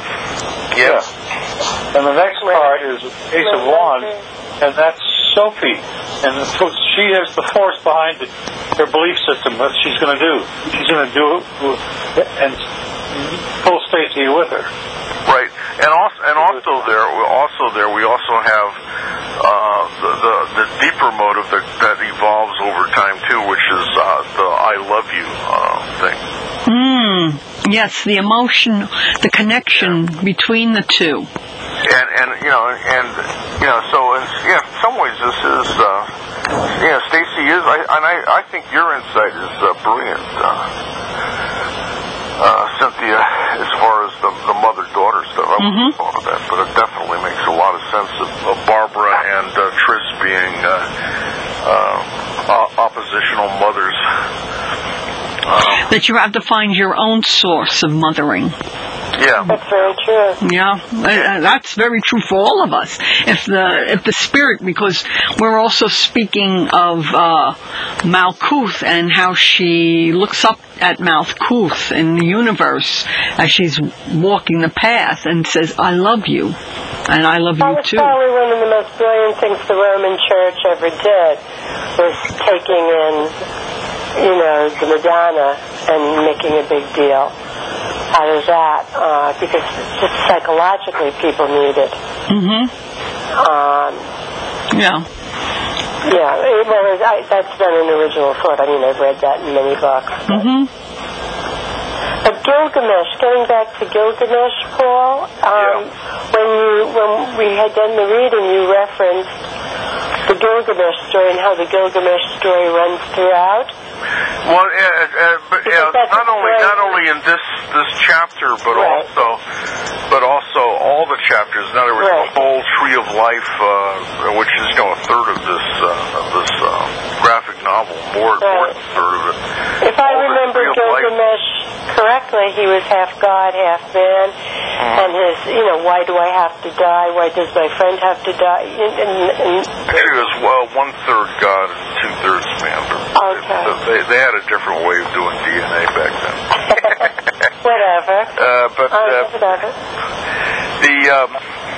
Speaker 3: Yes. Yeah. And the next card is Ace of Wands, and that's Sophie, and so she has the force behind it, her belief system, what she's going to do. She's going to do it and pull Stacy with her.
Speaker 1: Right, and also, and also there, also there, we also have uh, the, the the deeper motive that, that evolves over time too, which is uh, the "I love you" uh, thing.
Speaker 2: Mm, yes, the emotion, the connection yeah. between the two.
Speaker 1: And and you know and you know so in, yeah, in some ways this is uh, you know Stacy is I and I, I think your insight is uh, brilliant. Uh, Uh, Cynthia, as far as the, the mother-daughter stuff, I wouldn't mm-hmm. thought of that, but it definitely makes a lot of sense of, of Barbara and uh, Tris being uh, uh, oppositional mothers. Um,
Speaker 2: that you have to find your own source of mothering.
Speaker 1: Yeah,
Speaker 5: that's very true.
Speaker 2: Yeah, uh, that's very true for all of us. If the if the spirit, because we're also speaking of uh, Malkuth and how she looks up at Malkuth in the universe as she's walking the path and says, "I love you, and I love
Speaker 5: that
Speaker 2: you
Speaker 5: was
Speaker 2: too."
Speaker 5: Probably one of the most brilliant things the Roman Church ever did was taking in, you know, the Madonna and making a big deal out of that, uh, because just psychologically people need it.
Speaker 2: Mm-hmm.
Speaker 5: Um,
Speaker 2: yeah.
Speaker 5: Yeah, it, well, it, I, that's not an original thought. I mean, I've read that in many books.
Speaker 2: Mm-hmm.
Speaker 5: But Gilgamesh, getting back to Gilgamesh, Paul, um,
Speaker 1: yeah.
Speaker 5: when you when we had done the reading, you referenced the Gilgamesh story and how the Gilgamesh story runs throughout.
Speaker 1: Well, uh, uh, but uh, not only not only in this this chapter, but
Speaker 5: right.
Speaker 1: also but also all the chapters. In other words,
Speaker 5: right.
Speaker 1: the whole Tree of Life, uh, which is you know a third of this uh, of this uh, graphic novel, more,
Speaker 5: right.
Speaker 1: more than a third of it.
Speaker 5: If I remember Gilgamesh correctly, he was half god, half man, mm-hmm. and his you know why do I have to die? Why does my friend have to die? And, and, and
Speaker 1: he was well one third god and two thirds man.
Speaker 5: Okay.
Speaker 1: They, they had a different way of doing D N A back then.
Speaker 5: Whatever.
Speaker 1: Uh, but uh,
Speaker 5: uh, whatever.
Speaker 1: The um,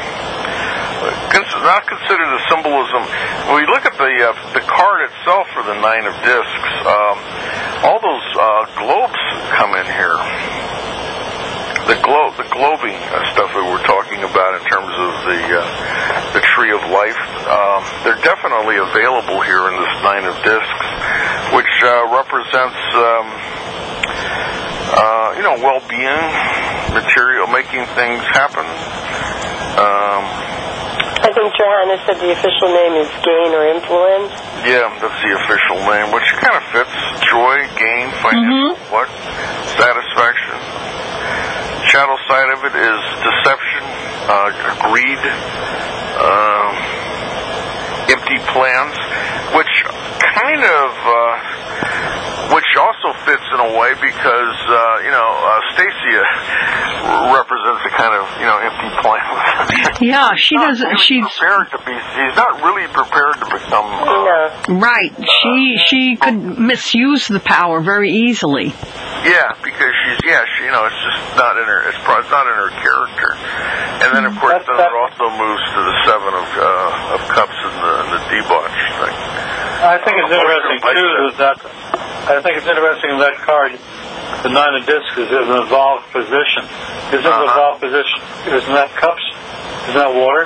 Speaker 1: cons- not consider the symbolism. When we look at the uh, the card itself for the Nine of Discs, um, all those uh, globes come in here. The globe, the globing uh, stuff that we're talking about in terms of the uh, the Tree of Life, um, they're definitely available here in this Nine of Discs, which uh, represents, um, uh, you know, well-being, material, making things happen. Um,
Speaker 5: I think Johanna said the official name is gain or influence.
Speaker 1: Yeah, that's the official name, which kind of fits joy, gain, financial, mm-hmm. what, satisfaction. Shadow side of it is deception, uh, greed, uh, empty plans, which kind of, uh, which also fits in a way because, uh, you know, uh, Stacia represents a kind of, you know, empty plans.
Speaker 2: Yeah, she
Speaker 1: not
Speaker 2: doesn't.
Speaker 1: Really
Speaker 2: she's
Speaker 1: prepared to be. She's not really prepared to become. Uh,
Speaker 2: right. She she could misuse the power very easily.
Speaker 1: Yeah, because she's yeah, she you know it's just not in her. It's probably not in her character. And then of course, then it also moves to the Seven of uh, of Cups and the, and the debauch thing.
Speaker 3: I think it's interesting too that I think it's interesting that card. The Nine of Discs is an evolved position. Isn't uh-huh. an evolved position? Isn't that cups? Isn't that water?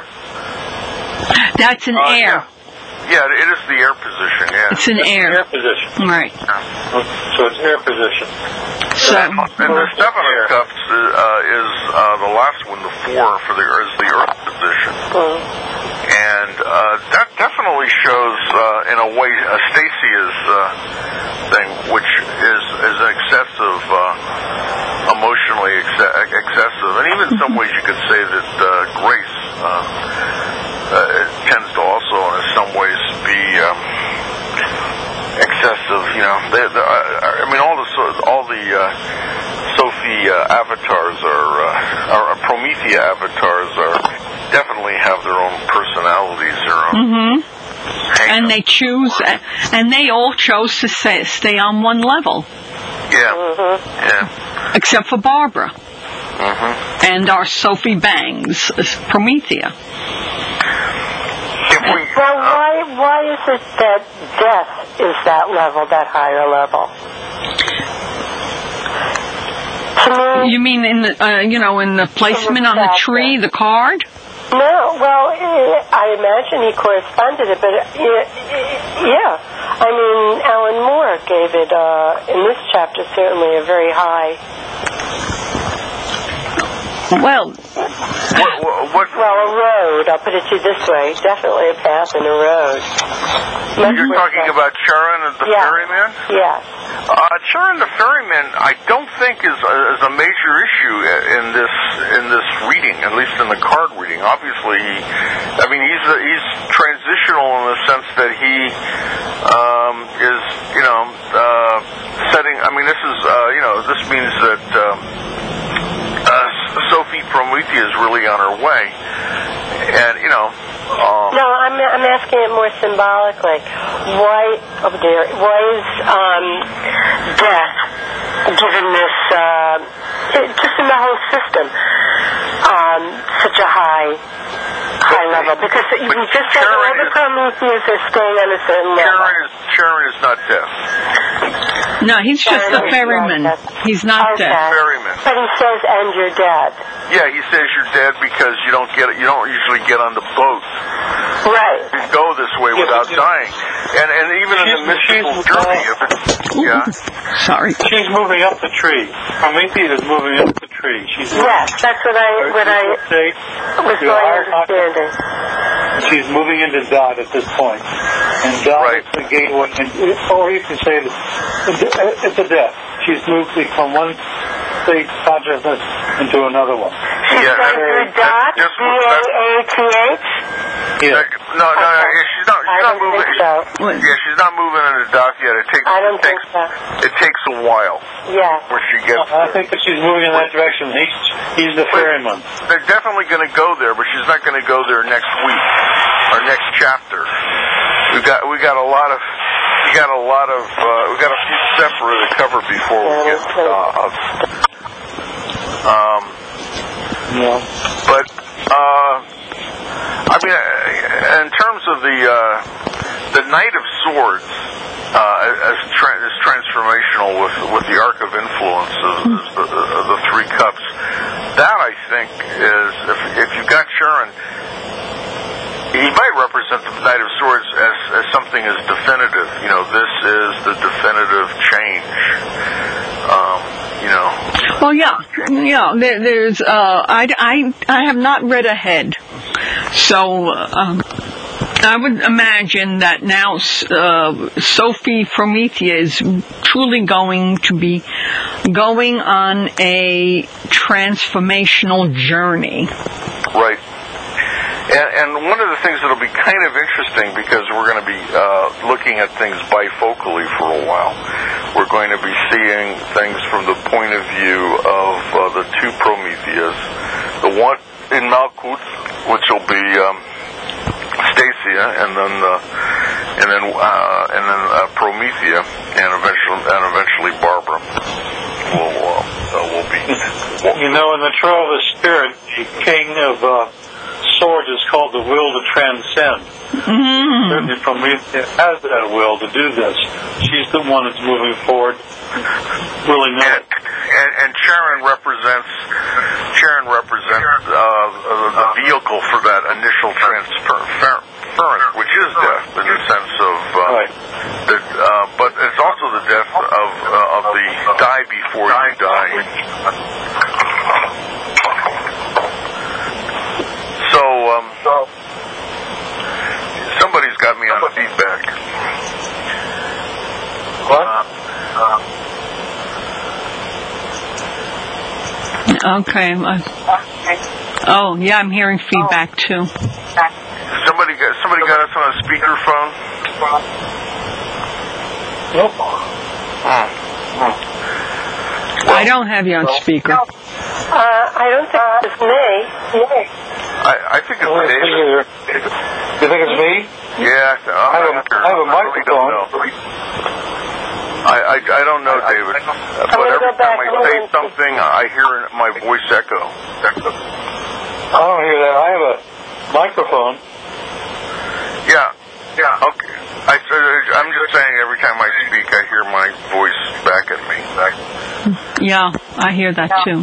Speaker 2: That's an
Speaker 1: uh,
Speaker 2: air.
Speaker 1: Yeah. yeah, it is the air position, yeah.
Speaker 2: It's an
Speaker 3: it's
Speaker 2: air.
Speaker 3: air position.
Speaker 2: Right.
Speaker 3: So it's air position.
Speaker 2: So,
Speaker 1: and the Seven of Cups uh, is uh, the last one, the four, for the, is the earth position.
Speaker 5: Mm.
Speaker 1: And uh, that definitely shows, uh, in a way, uh, Stacia's uh, thing, which is, is excessive, uh, emotionally ex- excessive. And even in some ways you could say that uh, Grace uh, uh, it tends to also, in some ways, be um, excessive. You know, they, they, I, I mean, all the all the uh, Sophie uh, avatars are, uh, or Promethea avatars are definitely have their own personalities, their own.
Speaker 2: Mm-hmm. And they choose, and they all chose to stay, stay on one level.
Speaker 1: Yeah.
Speaker 5: Mm-hmm.
Speaker 1: Yeah.
Speaker 2: Except for Barbara.
Speaker 1: Mm-hmm.
Speaker 2: And our Sophie Bangs, Promethea.
Speaker 1: If we,
Speaker 5: well, why why is it that death is that level, that higher level? To me,
Speaker 2: you mean in the uh, you know in the placement on the tree, the card?
Speaker 5: No, well, I imagine he corresponded it, but yeah, I mean, Alan Moore gave it uh, in this chapter certainly a very high.
Speaker 2: Well,
Speaker 1: what, what,
Speaker 5: well, a road. I'll put it to you this way: definitely a path and a road.
Speaker 1: Much You're talking that. about Charon and the
Speaker 5: yeah.
Speaker 1: Ferryman?
Speaker 5: Yes.
Speaker 1: Uh, Charon the Ferryman, I don't think is a, is a major issue in this in this reading, at least in the card reading. talking. Obviously, he, I mean, he's uh, he's transitional in the sense that he um, is, you know, uh, setting. I mean, this is, uh, you know, this means that um, uh, Sophie Promethea is really on her way, and you know. Um,
Speaker 5: no, I'm I'm asking it more symbolically. Why, oh dear, why is um, death given this, uh, just in the whole system, um, such a high high level? Because you just said all the Prometheus are staying on a certain level.
Speaker 1: Charon is, Charon is not death.
Speaker 2: No, he's just a ferryman. He's not
Speaker 5: okay.
Speaker 2: dead.
Speaker 1: Ferryman.
Speaker 5: But he says, "And you're dead."
Speaker 1: Yeah, he says you're dead because you don't get you don't usually get on the boat.
Speaker 5: Right.
Speaker 1: You go this way
Speaker 3: yeah,
Speaker 1: without
Speaker 3: yeah.
Speaker 1: dying, and and even in the mystical journey of it, yeah.
Speaker 2: Sorry.
Speaker 3: She's moving up the tree. Prometheus is moving up the tree. She's
Speaker 5: yes, that's what I what I was my understanding.
Speaker 3: She's moving into Dot at this point, and Dot
Speaker 1: right.
Speaker 3: is the gateway. Or you can say that it's a death. She's moved from one state consciousness into another one.
Speaker 5: She's
Speaker 1: yeah,
Speaker 5: going through Dot, D A A T H?
Speaker 1: Yeah. No, no, no, she's not. She's
Speaker 5: I
Speaker 1: not
Speaker 5: don't
Speaker 1: moving.
Speaker 5: think so.
Speaker 1: Yeah, she's not moving into Dot yet. It takes.
Speaker 5: I don't
Speaker 1: it takes,
Speaker 5: think so.
Speaker 1: It takes a while.
Speaker 5: Yeah.
Speaker 1: Where she gets.
Speaker 3: I think that she's moving in that direction. He's, he's the ferryman.
Speaker 1: They're definitely going to go there, but she's not going to go there next week or next chapter. We got we got a lot of we got a lot of uh, we got a few separate to cover before we get to Dot. Um.
Speaker 3: Yeah.
Speaker 1: But uh, I mean, in terms of the uh, the Knight of Swords, uh, as, tra- as transformational with with the Arc of Influence, as, as the, uh, the three cups, that I think is if if you got Charon, he might represent the Knight of Swords as, as something as definitive. You know, this is the definitive change. Um, you know.
Speaker 2: Well, yeah, yeah. There, there's. Uh, I, I, I have not read ahead, so um, I would imagine that now uh, Sophie Promethea is truly going to be going on a transformational journey.
Speaker 1: Right. And, and one of the things that will be kind of interesting, because we're going to be uh, looking at things bifocally for a while, we're going to be seeing things from the point of view of uh, the two Prometheas. The one in Malkuth, which will be um, Stacia, and then uh, and then uh, and then uh, Promethea, and eventually and eventually Barbara will uh, will be. Will,
Speaker 3: you know, in the Trail of the Spirit, the king of uh, Swords is called the will to transcend.
Speaker 2: Mm-hmm.
Speaker 3: Certainly Prometheus has that will to do this. She's the one that's moving forward, really not.
Speaker 1: And, and, and Charon represents Charon represents uh, the vehicle for that initial transference, which is death in the sense of uh,
Speaker 3: right.
Speaker 1: that. Uh, but it's also the death of uh, of the die before you die. So, um, somebody's got me on feedback.
Speaker 3: What?
Speaker 1: Uh,
Speaker 2: okay. Oh, yeah, I'm hearing feedback too.
Speaker 1: Somebody got somebody got us on a speakerphone.
Speaker 3: Nope.
Speaker 1: Hmm. Hmm.
Speaker 2: I don't have you on speaker.
Speaker 5: Uh, I don't think it's me.
Speaker 1: I, I think it's
Speaker 3: David.
Speaker 1: David.
Speaker 3: You think it's me?
Speaker 1: Yeah, no,
Speaker 3: I have a, I have a microphone.
Speaker 1: I, I, I don't know, David. But every time I say something, I hear my voice echo.
Speaker 3: I don't hear that. I have a microphone.
Speaker 1: Yeah. Yeah. Okay. I, I'm just saying every time I speak, I hear my voice back at me. Back.
Speaker 2: Yeah, I hear that too.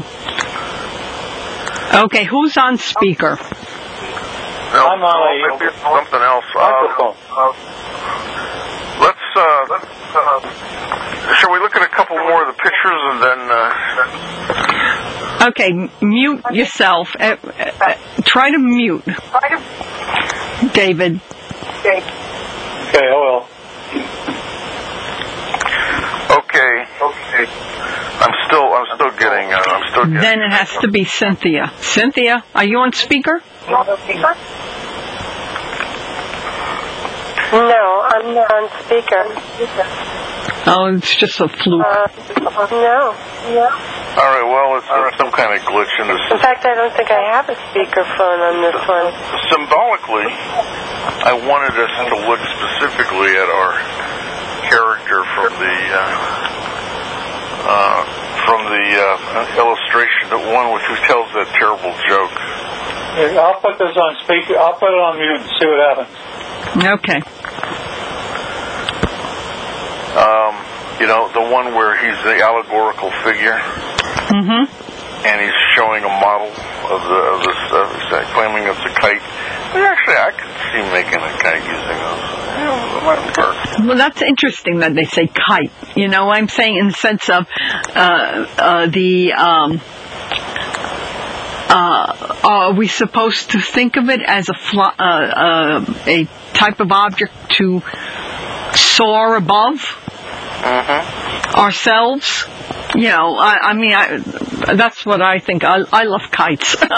Speaker 2: Okay, who's on speaker?
Speaker 1: No,
Speaker 3: I'm on a
Speaker 1: maybe it's something else.
Speaker 3: microphone.
Speaker 1: Uh, let's, uh, let's, uh, shall we look at a couple more of the pictures and then, uh...
Speaker 2: Okay, mute yourself. Uh, uh, try to mute. David.
Speaker 3: Okay, I will.
Speaker 1: Okay. Okay. I'm still, I'm still getting, uh, I'm still Okay.
Speaker 2: Then it has to be Cynthia. Cynthia, are you on speaker?
Speaker 5: No, I'm not on speaker.
Speaker 2: Oh, it's just a fluke.
Speaker 5: Uh, no. Yeah.
Speaker 1: All right, well, it's there's some kind of glitch in this.
Speaker 5: In fact, I don't think I have a speakerphone on this one.
Speaker 1: Symbolically, I wanted us to look specifically at our character from the uh, uh, from the uh, illustration, the one with who tells that terrible joke.
Speaker 3: Here, I'll put this on speaker. I'll put it on mute and see what happens.
Speaker 2: Okay.
Speaker 1: Um, you know, the one where he's the allegorical figure,
Speaker 2: Mm-hmm.
Speaker 1: and he's showing a model of the of this, uh, he's claiming it's a kite. Well, actually, I could see making a kite using those. You know, it might work.
Speaker 2: Well, that's interesting that they say kite. You know, I'm saying in the sense of uh, uh, the. Um, uh, are we supposed to think of it as a fly, uh, uh, a type of object to soar above
Speaker 1: Mm-hmm.
Speaker 2: ourselves? You know, I, I mean, I, that's what I think. I, I love kites.
Speaker 3: When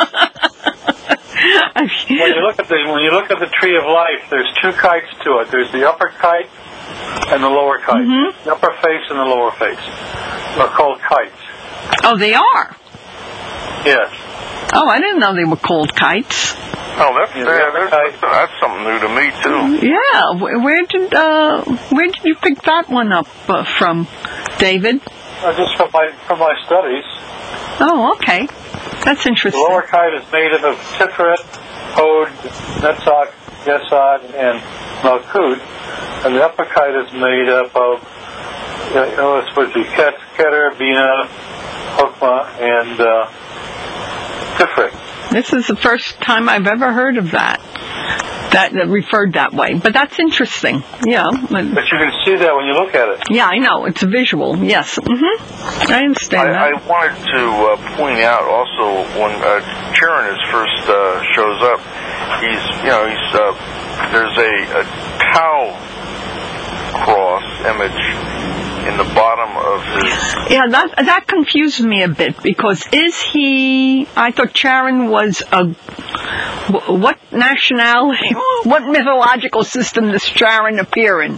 Speaker 3: you look at the when you look at the tree of life, there's two kites to it. There's the upper kite and the lower kite.
Speaker 2: Mm-hmm.
Speaker 3: The upper face and the lower face are called kites.
Speaker 2: Oh, they are?
Speaker 3: Yes.
Speaker 2: Oh, I didn't know they were called kites.
Speaker 1: Oh, that's
Speaker 3: Yeah,
Speaker 1: yeah,
Speaker 3: the upper
Speaker 1: that's,
Speaker 3: kite.
Speaker 1: that's something new to me too.
Speaker 2: Yeah, where, where did uh, where did you pick that one up uh, from, David?
Speaker 3: Uh, just from my from my studies.
Speaker 2: Oh, okay, that's
Speaker 3: The
Speaker 2: interesting.
Speaker 3: lower kite is made up of Tiferet, Hod, Netzach, Yesod, and Malkut, and the upper kite is made up of, you know, it's supposed to be Ket, Keter, Bina, Chokmah, and uh, Tiferet.
Speaker 2: This is the first time I've ever heard of that. That, that referred that way, but that's interesting. Yeah, but,
Speaker 3: But you can see that when you look at it.
Speaker 2: yeah, I know it's a visual. Yes, mm-hmm. I understand
Speaker 1: I,
Speaker 2: that.
Speaker 1: I wanted to uh, point out also when uh, Charon is first uh, shows up, he's you know he's uh, there's a, a Tau cross image in the bottom of his.
Speaker 2: Yeah, that that confused me a bit because is he? I thought Charon was a. What nationality? What mythological system does Charon appear in?
Speaker 1: uh,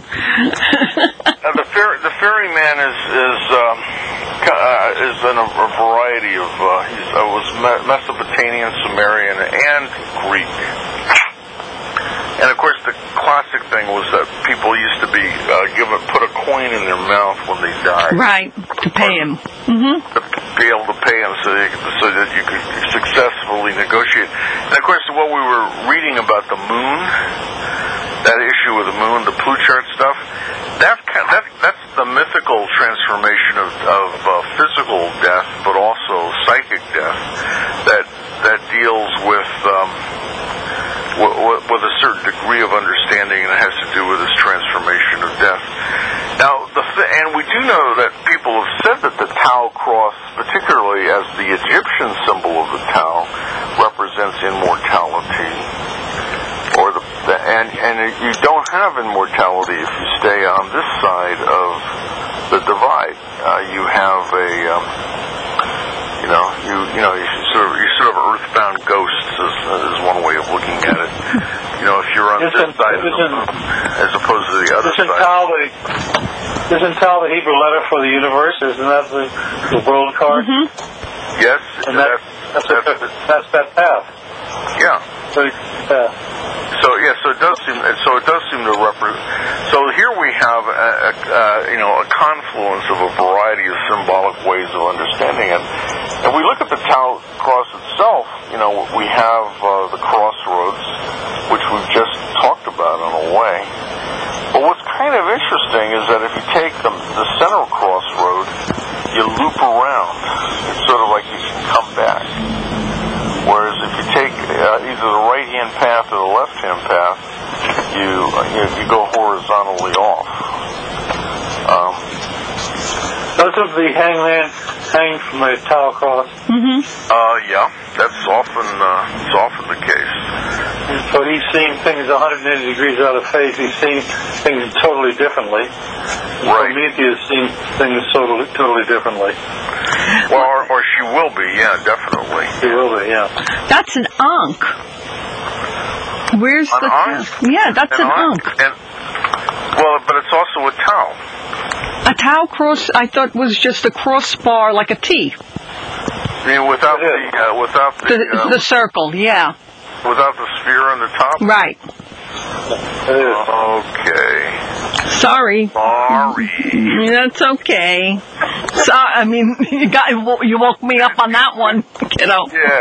Speaker 1: the fairy, the ferryman is is um, uh, is in a, a variety of. Uh, he's uh, was Mesopotamian, Sumerian, and Greek. And of course, the classic thing was that people used to be uh, given put a coin in their mouth when they died,
Speaker 2: Right, to pay him. Mm-hmm.
Speaker 1: to be able to pay him, so, they, so that you could successfully negotiate. And of course, what we were reading about the moon, that issue with the moon, the Pluchart stuff, that that that's the mythical transformation of, of uh, physical death, but also psychic death, that that deals with. Um, with a certain degree of understanding, and it has to do with this transformation of death. Now, the th- and we do know that people have said that the Tau cross, particularly as the Egyptian symbol of the Tau, represents immortality. Or the, the and and you don't have immortality if you stay on this side of the divide. Uh, you have a um, You know, you you know, you sort of you sort of earthbound ghosts is, is one way of looking at it. You know, if you're on this
Speaker 3: Isn't-
Speaker 1: side of the
Speaker 3: isn't-
Speaker 1: moon as opposed to the other
Speaker 3: Isn't
Speaker 1: side.
Speaker 3: Tau the isn't Tau the Hebrew letter for the universe? Isn't that the, the world card?
Speaker 2: Mm-hmm.
Speaker 1: Yes,
Speaker 3: And that's that's,
Speaker 1: that's,
Speaker 3: a, that's that path.
Speaker 1: yeah.
Speaker 3: So, uh,
Speaker 1: So yeah, so it does seem so it does seem to represent. So here we have a, a, a you know a confluence of a variety of symbolic ways of understanding it. And we look at the Tau cross itself. You know, we have uh, the crossroads, which we've just talked about in a way. But what's kind of interesting is that if you take the, the center crossroad, you loop around. It's sort of like you can come back. Whereas if you take uh, either the right-hand path or the left-hand path, you uh, you, you go horizontally off. Um,
Speaker 3: doesn't the hangman hang from a Tau cross?
Speaker 2: Mm-hmm.
Speaker 1: uh, yeah, that's often uh, it's often the case.
Speaker 3: So he's seeing things one hundred eighty degrees out of phase. He's seeing things totally differently.
Speaker 1: Right.
Speaker 3: Prometheus is seeing things totally, totally differently.
Speaker 1: Well, or, or she will be, yeah, definitely.
Speaker 3: She will be, yeah.
Speaker 2: That's an ankh. Where's
Speaker 1: An
Speaker 2: the...
Speaker 1: ankh?
Speaker 2: Yeah, that's an,
Speaker 1: an
Speaker 2: ankh.
Speaker 1: And, well, but it's also a tau.
Speaker 2: A tau cross, I thought, was just a crossbar like a T.
Speaker 1: I mean, without the, uh, without the,
Speaker 2: The,
Speaker 1: uh,
Speaker 2: the circle, yeah.
Speaker 1: without the sphere on the top?
Speaker 2: Right.
Speaker 1: Okay.
Speaker 2: Sorry.
Speaker 1: Sorry.
Speaker 2: That's okay. So, I mean, you got you woke me up on that one, kiddo.
Speaker 1: Yeah.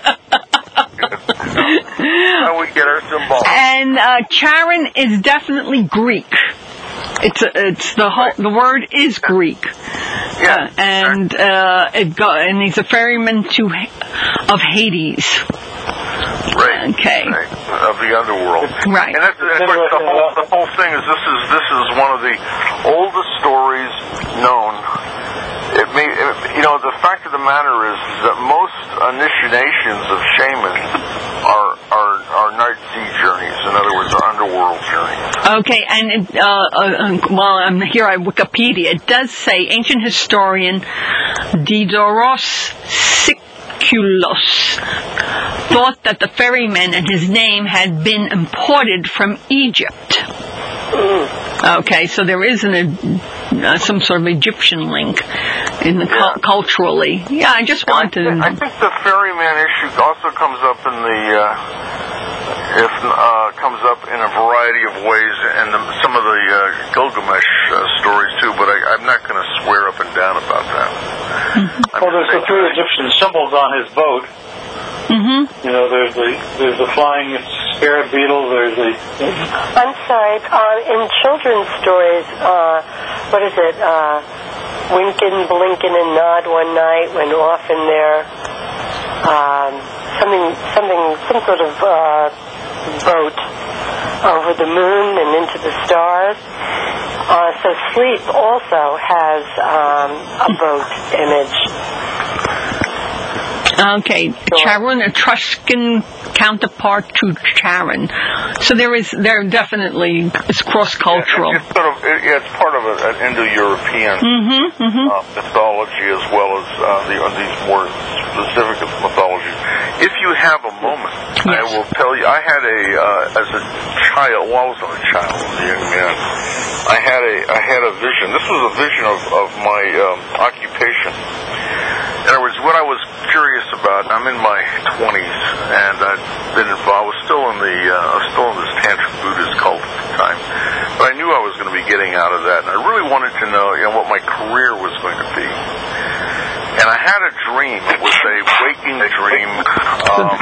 Speaker 1: How we get our symbol.
Speaker 2: And uh, Charon is definitely Greek. It's a, it's the whole the word is Greek.
Speaker 1: Yeah.
Speaker 2: Uh, and uh, it go and he's a ferryman to of Hades.
Speaker 1: Right.
Speaker 2: Okay.
Speaker 1: Right. Of the underworld.
Speaker 2: Right.
Speaker 1: And, that's, and of course, the whole the whole thing is this is this is one of the oldest stories known. It may, it, you know, the fact of the matter is, is that most initiations of shamans are are are night sea journeys. In other words, are underworld journeys.
Speaker 2: Okay, and it, uh, uh, well, I'm here at Wikipedia. It does say ancient historian Diodorus Siculus thought that the ferryman and his name had been imported from Egypt. Okay, so there is an, uh, some sort of Egyptian link in the
Speaker 1: Yeah.
Speaker 2: cu- culturally. Yeah, I just wanted to.
Speaker 1: I think the ferryman issue also comes up in the uh, if uh, comes up in a variety of ways, and the, some of the uh, Gilgamesh uh, stories too. But I, I'm not going to swear up and down about that.
Speaker 2: Mm-hmm.
Speaker 3: Well, there's the three Egyptian symbols on his boat.
Speaker 2: Mm-hmm.
Speaker 3: You know, there's the there's the flying scarab beetle. There's the.
Speaker 5: I'm sorry. Uh, in children's stories, uh, what is it? Uh, Winkin, blinkin, and nod one night went off in their um, something, something, some sort of uh, boat over the moon and into the stars. Uh, so sleep also has um, a boat image.
Speaker 2: Okay, Charon, Etruscan counterpart to Charon. So there is, there definitely is cross-cultural.
Speaker 1: Yeah, it's sort of, it, yeah, it's part of a, an Indo-European
Speaker 2: Mm-hmm, mm-hmm.
Speaker 1: uh, mythology as well as uh, the, uh, these more specific mythologies. If you have a moment, I
Speaker 2: Yes.
Speaker 1: will tell you. I had a uh, as a child. Well, I wasn't a child. I was a young man. I had a I had a vision. This was a vision of of my um, occupation. In other words, what I was curious about. I'm in my twenties, and I've been involved. I was still in the uh, I was still in this tantric Buddhist cult at the time, but I knew I was going to be getting out of that, and I really wanted to know, you know, what my career was going to be. And I had a dream. It was a waking dream um,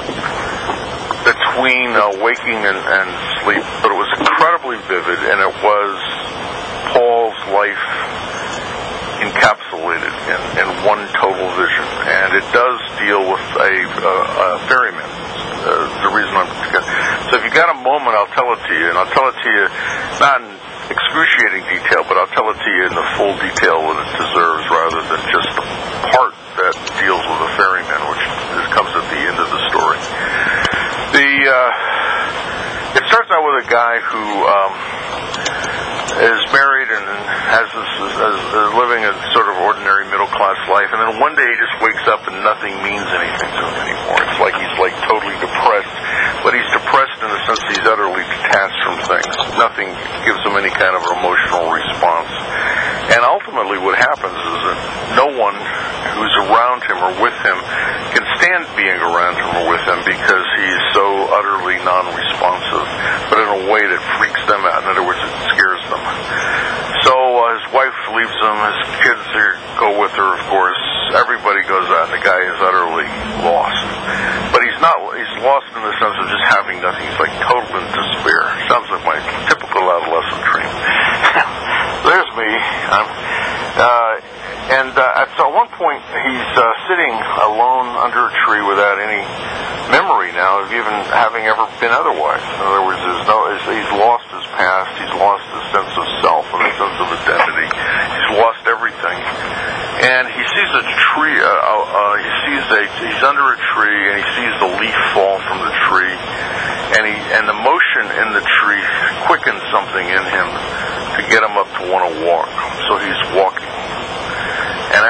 Speaker 1: between uh, waking and, and sleep, but it was incredibly vivid, and it was Paul's life encapsulated in, in one total vision. And it does deal with a, a, a ferryman. Uh, the reason I'm... So if you got a moment, I'll tell it to you, and I'll tell it to you not in excruciating detail, but I'll tell it to you in the full detail that it deserves, rather than just the part that deals with a ferryman, which is, comes at the end of the story. The uh, it starts out with a guy who um, is married and has this is, is, is living a sort of ordinary middle class life, and then one day he just wakes up and nothing means anything to him anymore. It's like he's like totally depressed, but he's depressed in the sense that he's utterly detached from things. Nothing gives him any kind of emotional response. And ultimately what happens is that no one who's around him or with him can stand being around him or with him because he's so utterly non-responsive, but in a way that freaks them out. In other words, it scares them. So uh, his wife leaves him, his kids are, go with her, of course. Everybody goes out, and the guy is utterly lost. But he's not, he's lost in the sense of just having nothing. He's like total in despair. Sounds like my typical adolescent dream. There's me. I'm, uh, and uh, at so at one point, he's uh, sitting alone under a tree without any memory now of even having ever been otherwise. In other words, there's no, he's lost his past, he's lost his sense of self and his sense of identity. He's lost everything. And he sees a tree, uh, uh, he sees a, he's under a tree, and he sees the leaf fall from the tree. And he, and the motion in the tree quickens something in him to get him up to want to walk. So he's walking. And as he's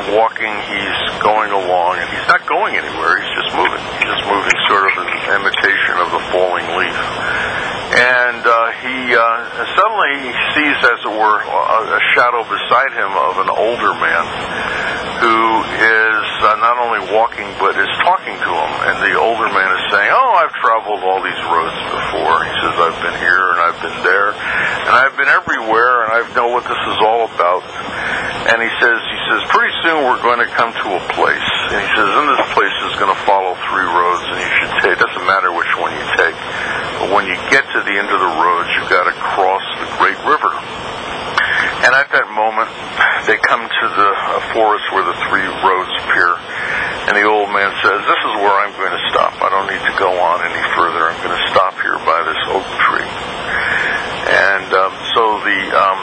Speaker 1: walking, he's going along, and he's not going anywhere, he's just moving. He's just moving sort of in imitation of the falling leaf. And uh, he uh, suddenly he sees, as it were, a, a shadow beside him of an older man who is uh, not only walking but is talking to him. And the older man is saying, "Oh, I've traveled all these roads before." He says, "I've been here and I've been there and I've been everywhere and I know what this is all about." And he says, he says, "Pretty soon we're going to come to a place." And he says, "And this place is going to follow three roads, and you should take. It doesn't matter which one you take, but when you get to the end of the roads, you've got to cross the great river." And at that moment, they come to the uh, forest where the three roads appear. And the old man says, "This is where I'm going to stop. I don't need to go on any further. I'm going to stop here by this oak tree." And um, so the um,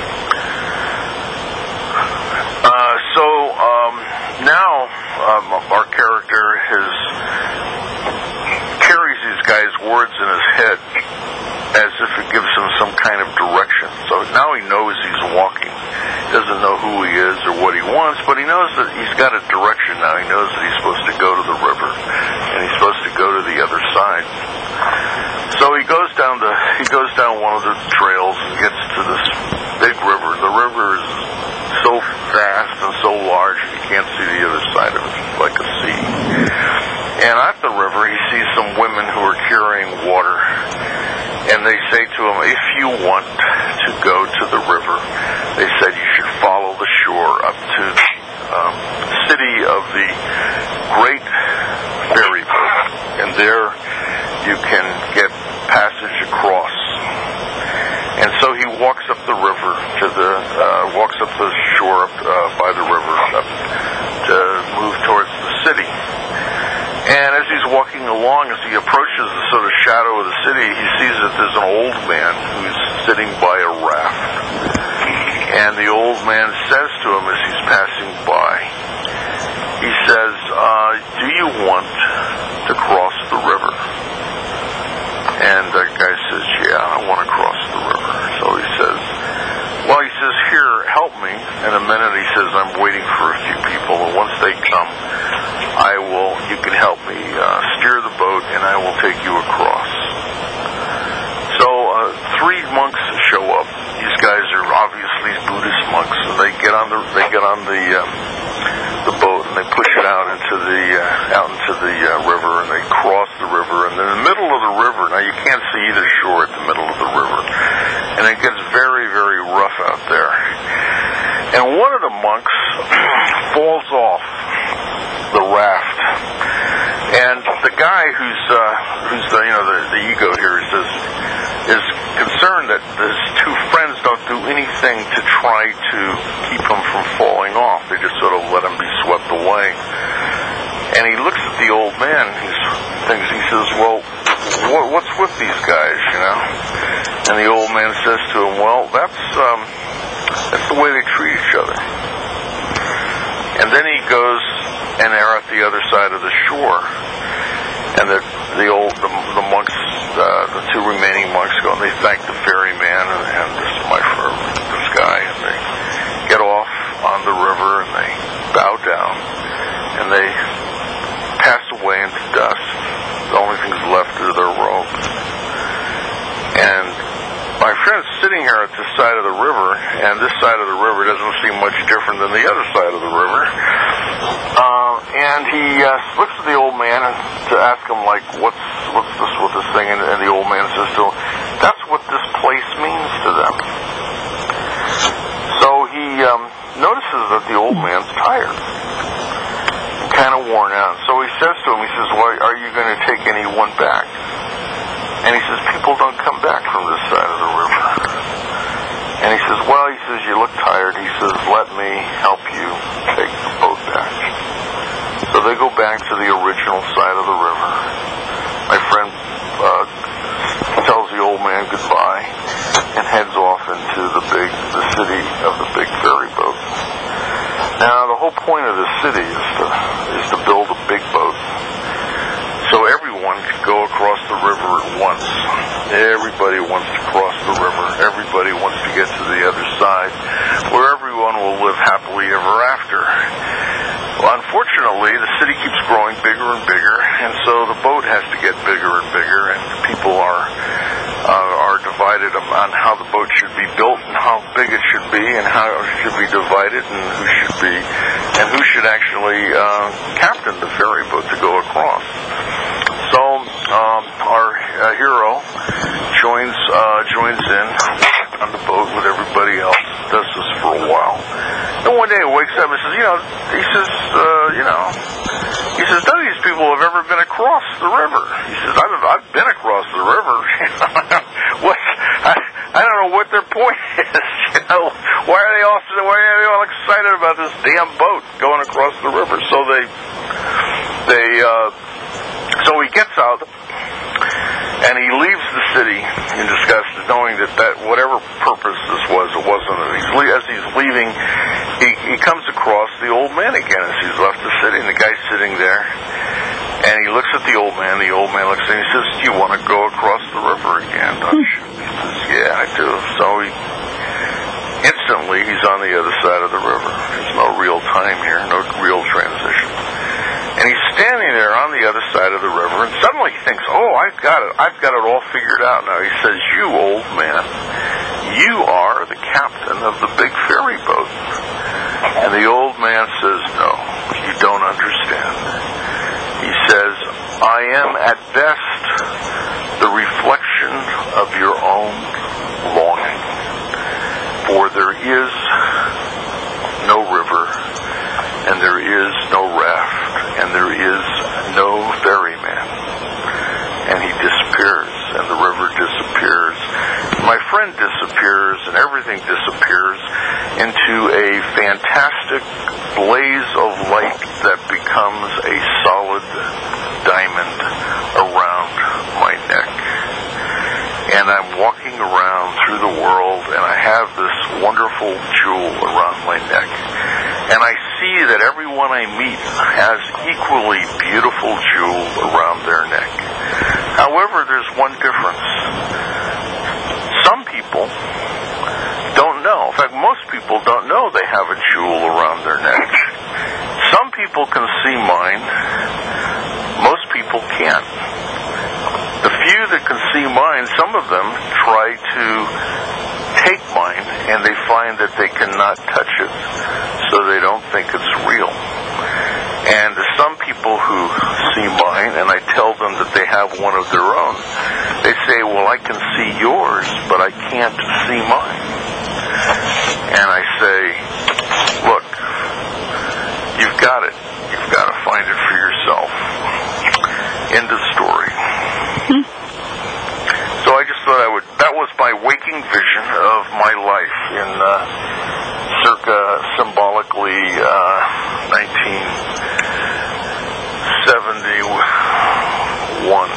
Speaker 1: uh, so um, now um, our character has carries these guys' words in his head as if it gives him some kind of direction. So now he knows he's walking. He doesn't know who he is or what he wants, but he knows that he's got a direction now. He knows that he's supposed to go to the river, and he's supposed to go to the other side. So he goes down the he goes down one of the trails and gets to this big river. The river is so vast and so large you can't see the other side of it. It's like a sea. And at the river he sees some women who are carrying water. And they say to him, "If you want to go to the river," they said, "you should follow the shore up to the um, city of the great ferry boat. And there you can get passage across." And so he walks up the river to the, uh, walks up the shore up, uh, by the river up to move towards the city. And as he's walking along, as he approaches the sort of shadow of the city, he sees that there's an old man who's sitting by a raft. And the old man says to him as he's passing by, he says, uh, "Do you want to cross the river?" And the guy says, "Yeah, I want to cross the river." So he says, well, he says, "Here, help me." In a minute, he says, "I'm waiting for a few people, and once they come, I will, you can help me uh, steer the boat, and I will take you across." So uh, three monks show up. These guys are obviously Buddhist monks, and they get on the they get on the um, the boat and they push it out into the uh, out into the uh, river, and they cross the river. And in the middle of the river, now you can't see either shore at the middle of the river, and it gets very very rough out there. And one of the monks falls off the raft, and the guy who's uh, who's the you know the, the ego here says is concerned that his two friends don't do anything to try to keep him from falling off. They just sort of let him be swept away. And he looks at the old man. He thinks he says, "Well, what, what's with these guys, you know?" And the old man says to him, "Well, that's um, that's the way they treat each other." And then he goes, and they're at the other side of the shore, and the the old the, the monks, uh, the two remaining monks, go and they thank the ferryman and, and this my for this guy, and they get off on the river and they bow down and they pass away into dust. The only things left are their robes. And my friend's sitting here at this side of the river, and this side of the river doesn't seem much different than the other side of the river. Uh, and he uh, looks at the old man and to ask him, like, what's what's this with this thing? And, and the old man says to him, "That's what this place means to them." So he um, notices that the old man's tired, kind of worn out. So he says to him, he says, "Well, are you going to take anyone back?" And he says, "People don't come back from this side of the river." And he says, "Well," he says, "you look tired." He says, "Let me help you take the boat back." So they go back to the original side of the river. My friend uh, tells the old man goodbye and heads off into the big, the city of the big ferry boat. Now, the whole point of the city is to is to build a big boat, so everyone can go across the river at once. Everybody wants to cross the river. Everybody wants to get to the other side, where everyone will live happily happily ever after. Well, unfortunately, the city keeps growing bigger and bigger, and so the boat has to get bigger and bigger, and people are uh, are divided on how the boat should be built and how big it should be and how it should be divided and who should be and who should actually uh, captain the ferry boat to go across. So um, our uh, hero joins uh, joins in on the boat with everybody else. Does this for a while. And one day he wakes up and says, you know, he says, uh, you know, he says, none of these people have ever been across the river. He says, I've, I've been across the river. what? I, I don't know what their point is. You know, why are they all why are they all excited about this damn boat going across the river? So they they uh, so he gets out. And he leaves the city in disgust, knowing that, that whatever purpose this was, it wasn't. He's, as he's leaving, he, he comes across the old man again as he's left the city, and the guy's sitting there. And he looks at the old man. The old man looks at him and he says, do you want to go across the river again, don't you? He says, yeah, I do. So he, instantly, he's on the other side of the river. There's no real time here, no real transition. And he's standing there on the other side of the river, and suddenly he thinks, oh, I've got it. I've got it all figured out now. He says, you old man, you are the captain of the big ferry boat. And the old man says, no, you don't understand. He says, I am at best the reflection of your own longing. For there is no river, and there is no raft, and there is no ferryman. And he disappears, and the river disappears. My friend disappears, and everything disappears into a fantastic blaze of light that becomes a solid diamond around my neck. And I'm walking around through the world, and I have this wonderful jewel around my neck. And I see that everyone I meet has equally beautiful jewel around their neck. However, there's one difference. Some people don't know. In fact, most people don't know they have a jewel around their neck. Some people can see mine. Most people can't. The few that can see mine, some of them try to take mine, and they find that they cannot touch it, so they don't think it's real. And some people who see mine, and I tell them that they have one of their own, they say, well, I can see yours, but I can't see mine. And I say, look, you've got it. You've got to find it for yourself. End of story. Hmm. So I just thought I would, that was my waking vision of my life in uh, circa symbolically uh, nineteen seventy-one.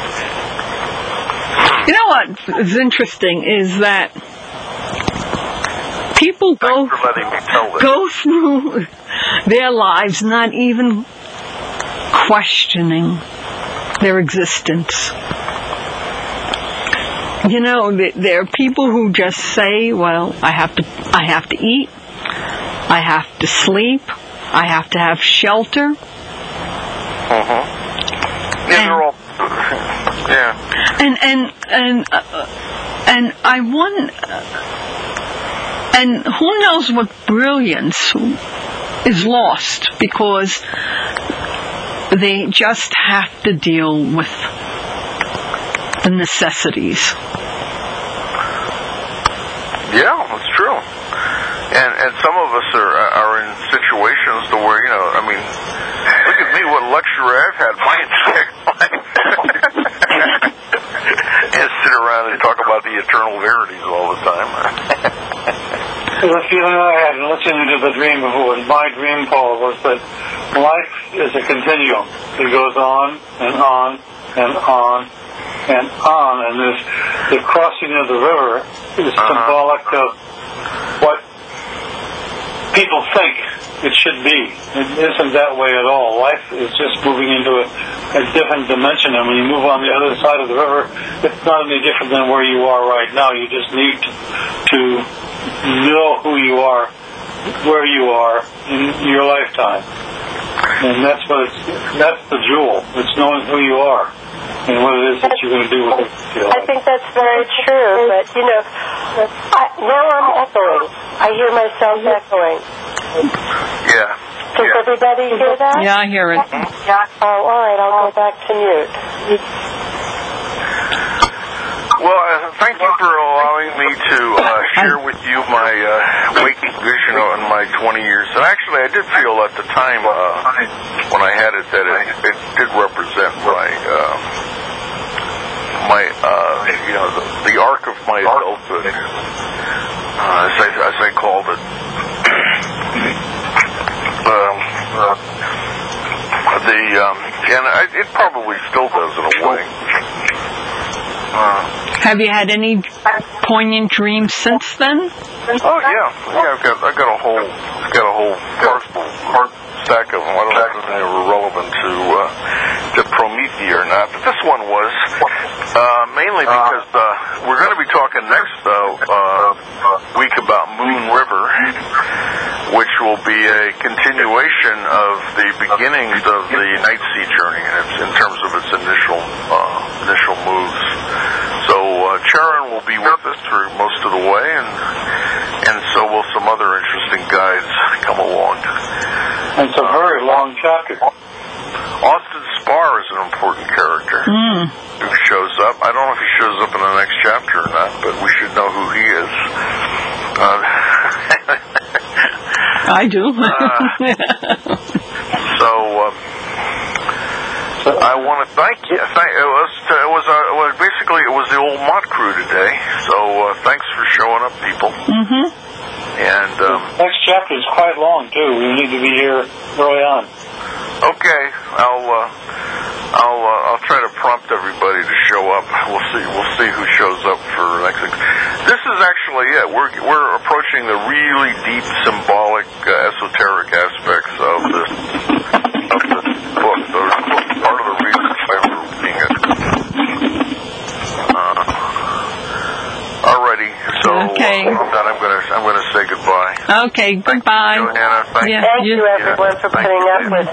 Speaker 2: You know what is interesting is that people go, go through their lives not even questioning their existence. You know, there are people who just say, well, I have to I have to eat, I have to sleep, I have to have shelter.
Speaker 1: Uh-huh. Yeah, they're all, yeah.
Speaker 2: And, and, and, uh, and I wonder, and who knows what brilliance is lost because they just have to deal with the necessities.
Speaker 1: Yeah, that's true. And and some of us are are in situations to where, you know, I mean, look at me, what luxury I've had my entire life. And sit around and talk about the eternal verities all the time.
Speaker 3: The feeling I had in listening to the dream before, my dream, Paul, was that life is a continuum. It goes on and on and on and on, and this, the crossing of the river is uh-huh. symbolic of what people think it should be. It isn't that way at all. Life is just moving into a, a different dimension, and when you move on the other side of the river, it's not any different than where you are right now. You just need to, to know who you are where you are in your lifetime. And that's what it's, that's the jewel. It's knowing who you are and what it is that you're going to do with it.
Speaker 5: I think that's very true, but, you know, I, now I'm echoing. I hear myself echoing.
Speaker 1: Yeah.
Speaker 5: Does
Speaker 1: yeah.
Speaker 5: everybody hear that?
Speaker 2: Yeah, I hear it.
Speaker 5: Oh, all right, I'll go back to mute.
Speaker 1: Well, uh, thank you for allowing me to uh, share with you my uh, waking vision in my twenty years. And actually, I did feel at the time uh, when I had it that it, it did represent my, uh, my uh, you know, the, the arc of my adulthood, uh, as, I, as I called it. um, uh, the um, and I, it probably still does in a way. Uh,
Speaker 2: Have you had any poignant dreams since then?
Speaker 1: Oh yeah, yeah. I've got I've got a whole I've got a whole parcel heart stack of them. I don't know if they were relevant to uh, to Promethea or not, but this one was uh, mainly because uh, we're going to be talking next uh, uh, week about Moon River, which will be a continuation of the beginnings of the Night Sea journey in terms of its initial uh, initial moves. So uh, Charon will be with us through most of the way, and and so will some other interesting guides come along.
Speaker 3: It's a very long chapter.
Speaker 1: Austin Spar is an important character
Speaker 2: Mm.
Speaker 1: who shows up. I don't know if he shows up in the next chapter or not, but we should know who he is. Uh,
Speaker 2: I do.
Speaker 1: uh, so. Um, I want to thank you. Thank, it was, it was, uh, well, basically it was the old Mott crew today. So uh, thanks for showing up, people.
Speaker 2: Mm-hmm.
Speaker 1: And um,
Speaker 3: next chapter is quite long too. We need to be here early on.
Speaker 1: Okay, I'll uh, I'll uh, I'll try to prompt everybody to show up. We'll see. We'll see who shows up for next week. This is actually it. We're we're approaching the really deep symbolic, uh, esoteric aspects of this of this book. Those part of the reason why we're reading it. Uh, alrighty, so
Speaker 2: okay.
Speaker 1: uh, with that I'm gonna I'm gonna say goodbye.
Speaker 2: Okay, goodbye.
Speaker 1: Thank you, Johanna. Thank
Speaker 2: yeah,
Speaker 5: Thank you, everyone, for
Speaker 1: Thank
Speaker 5: putting
Speaker 1: you.
Speaker 5: up with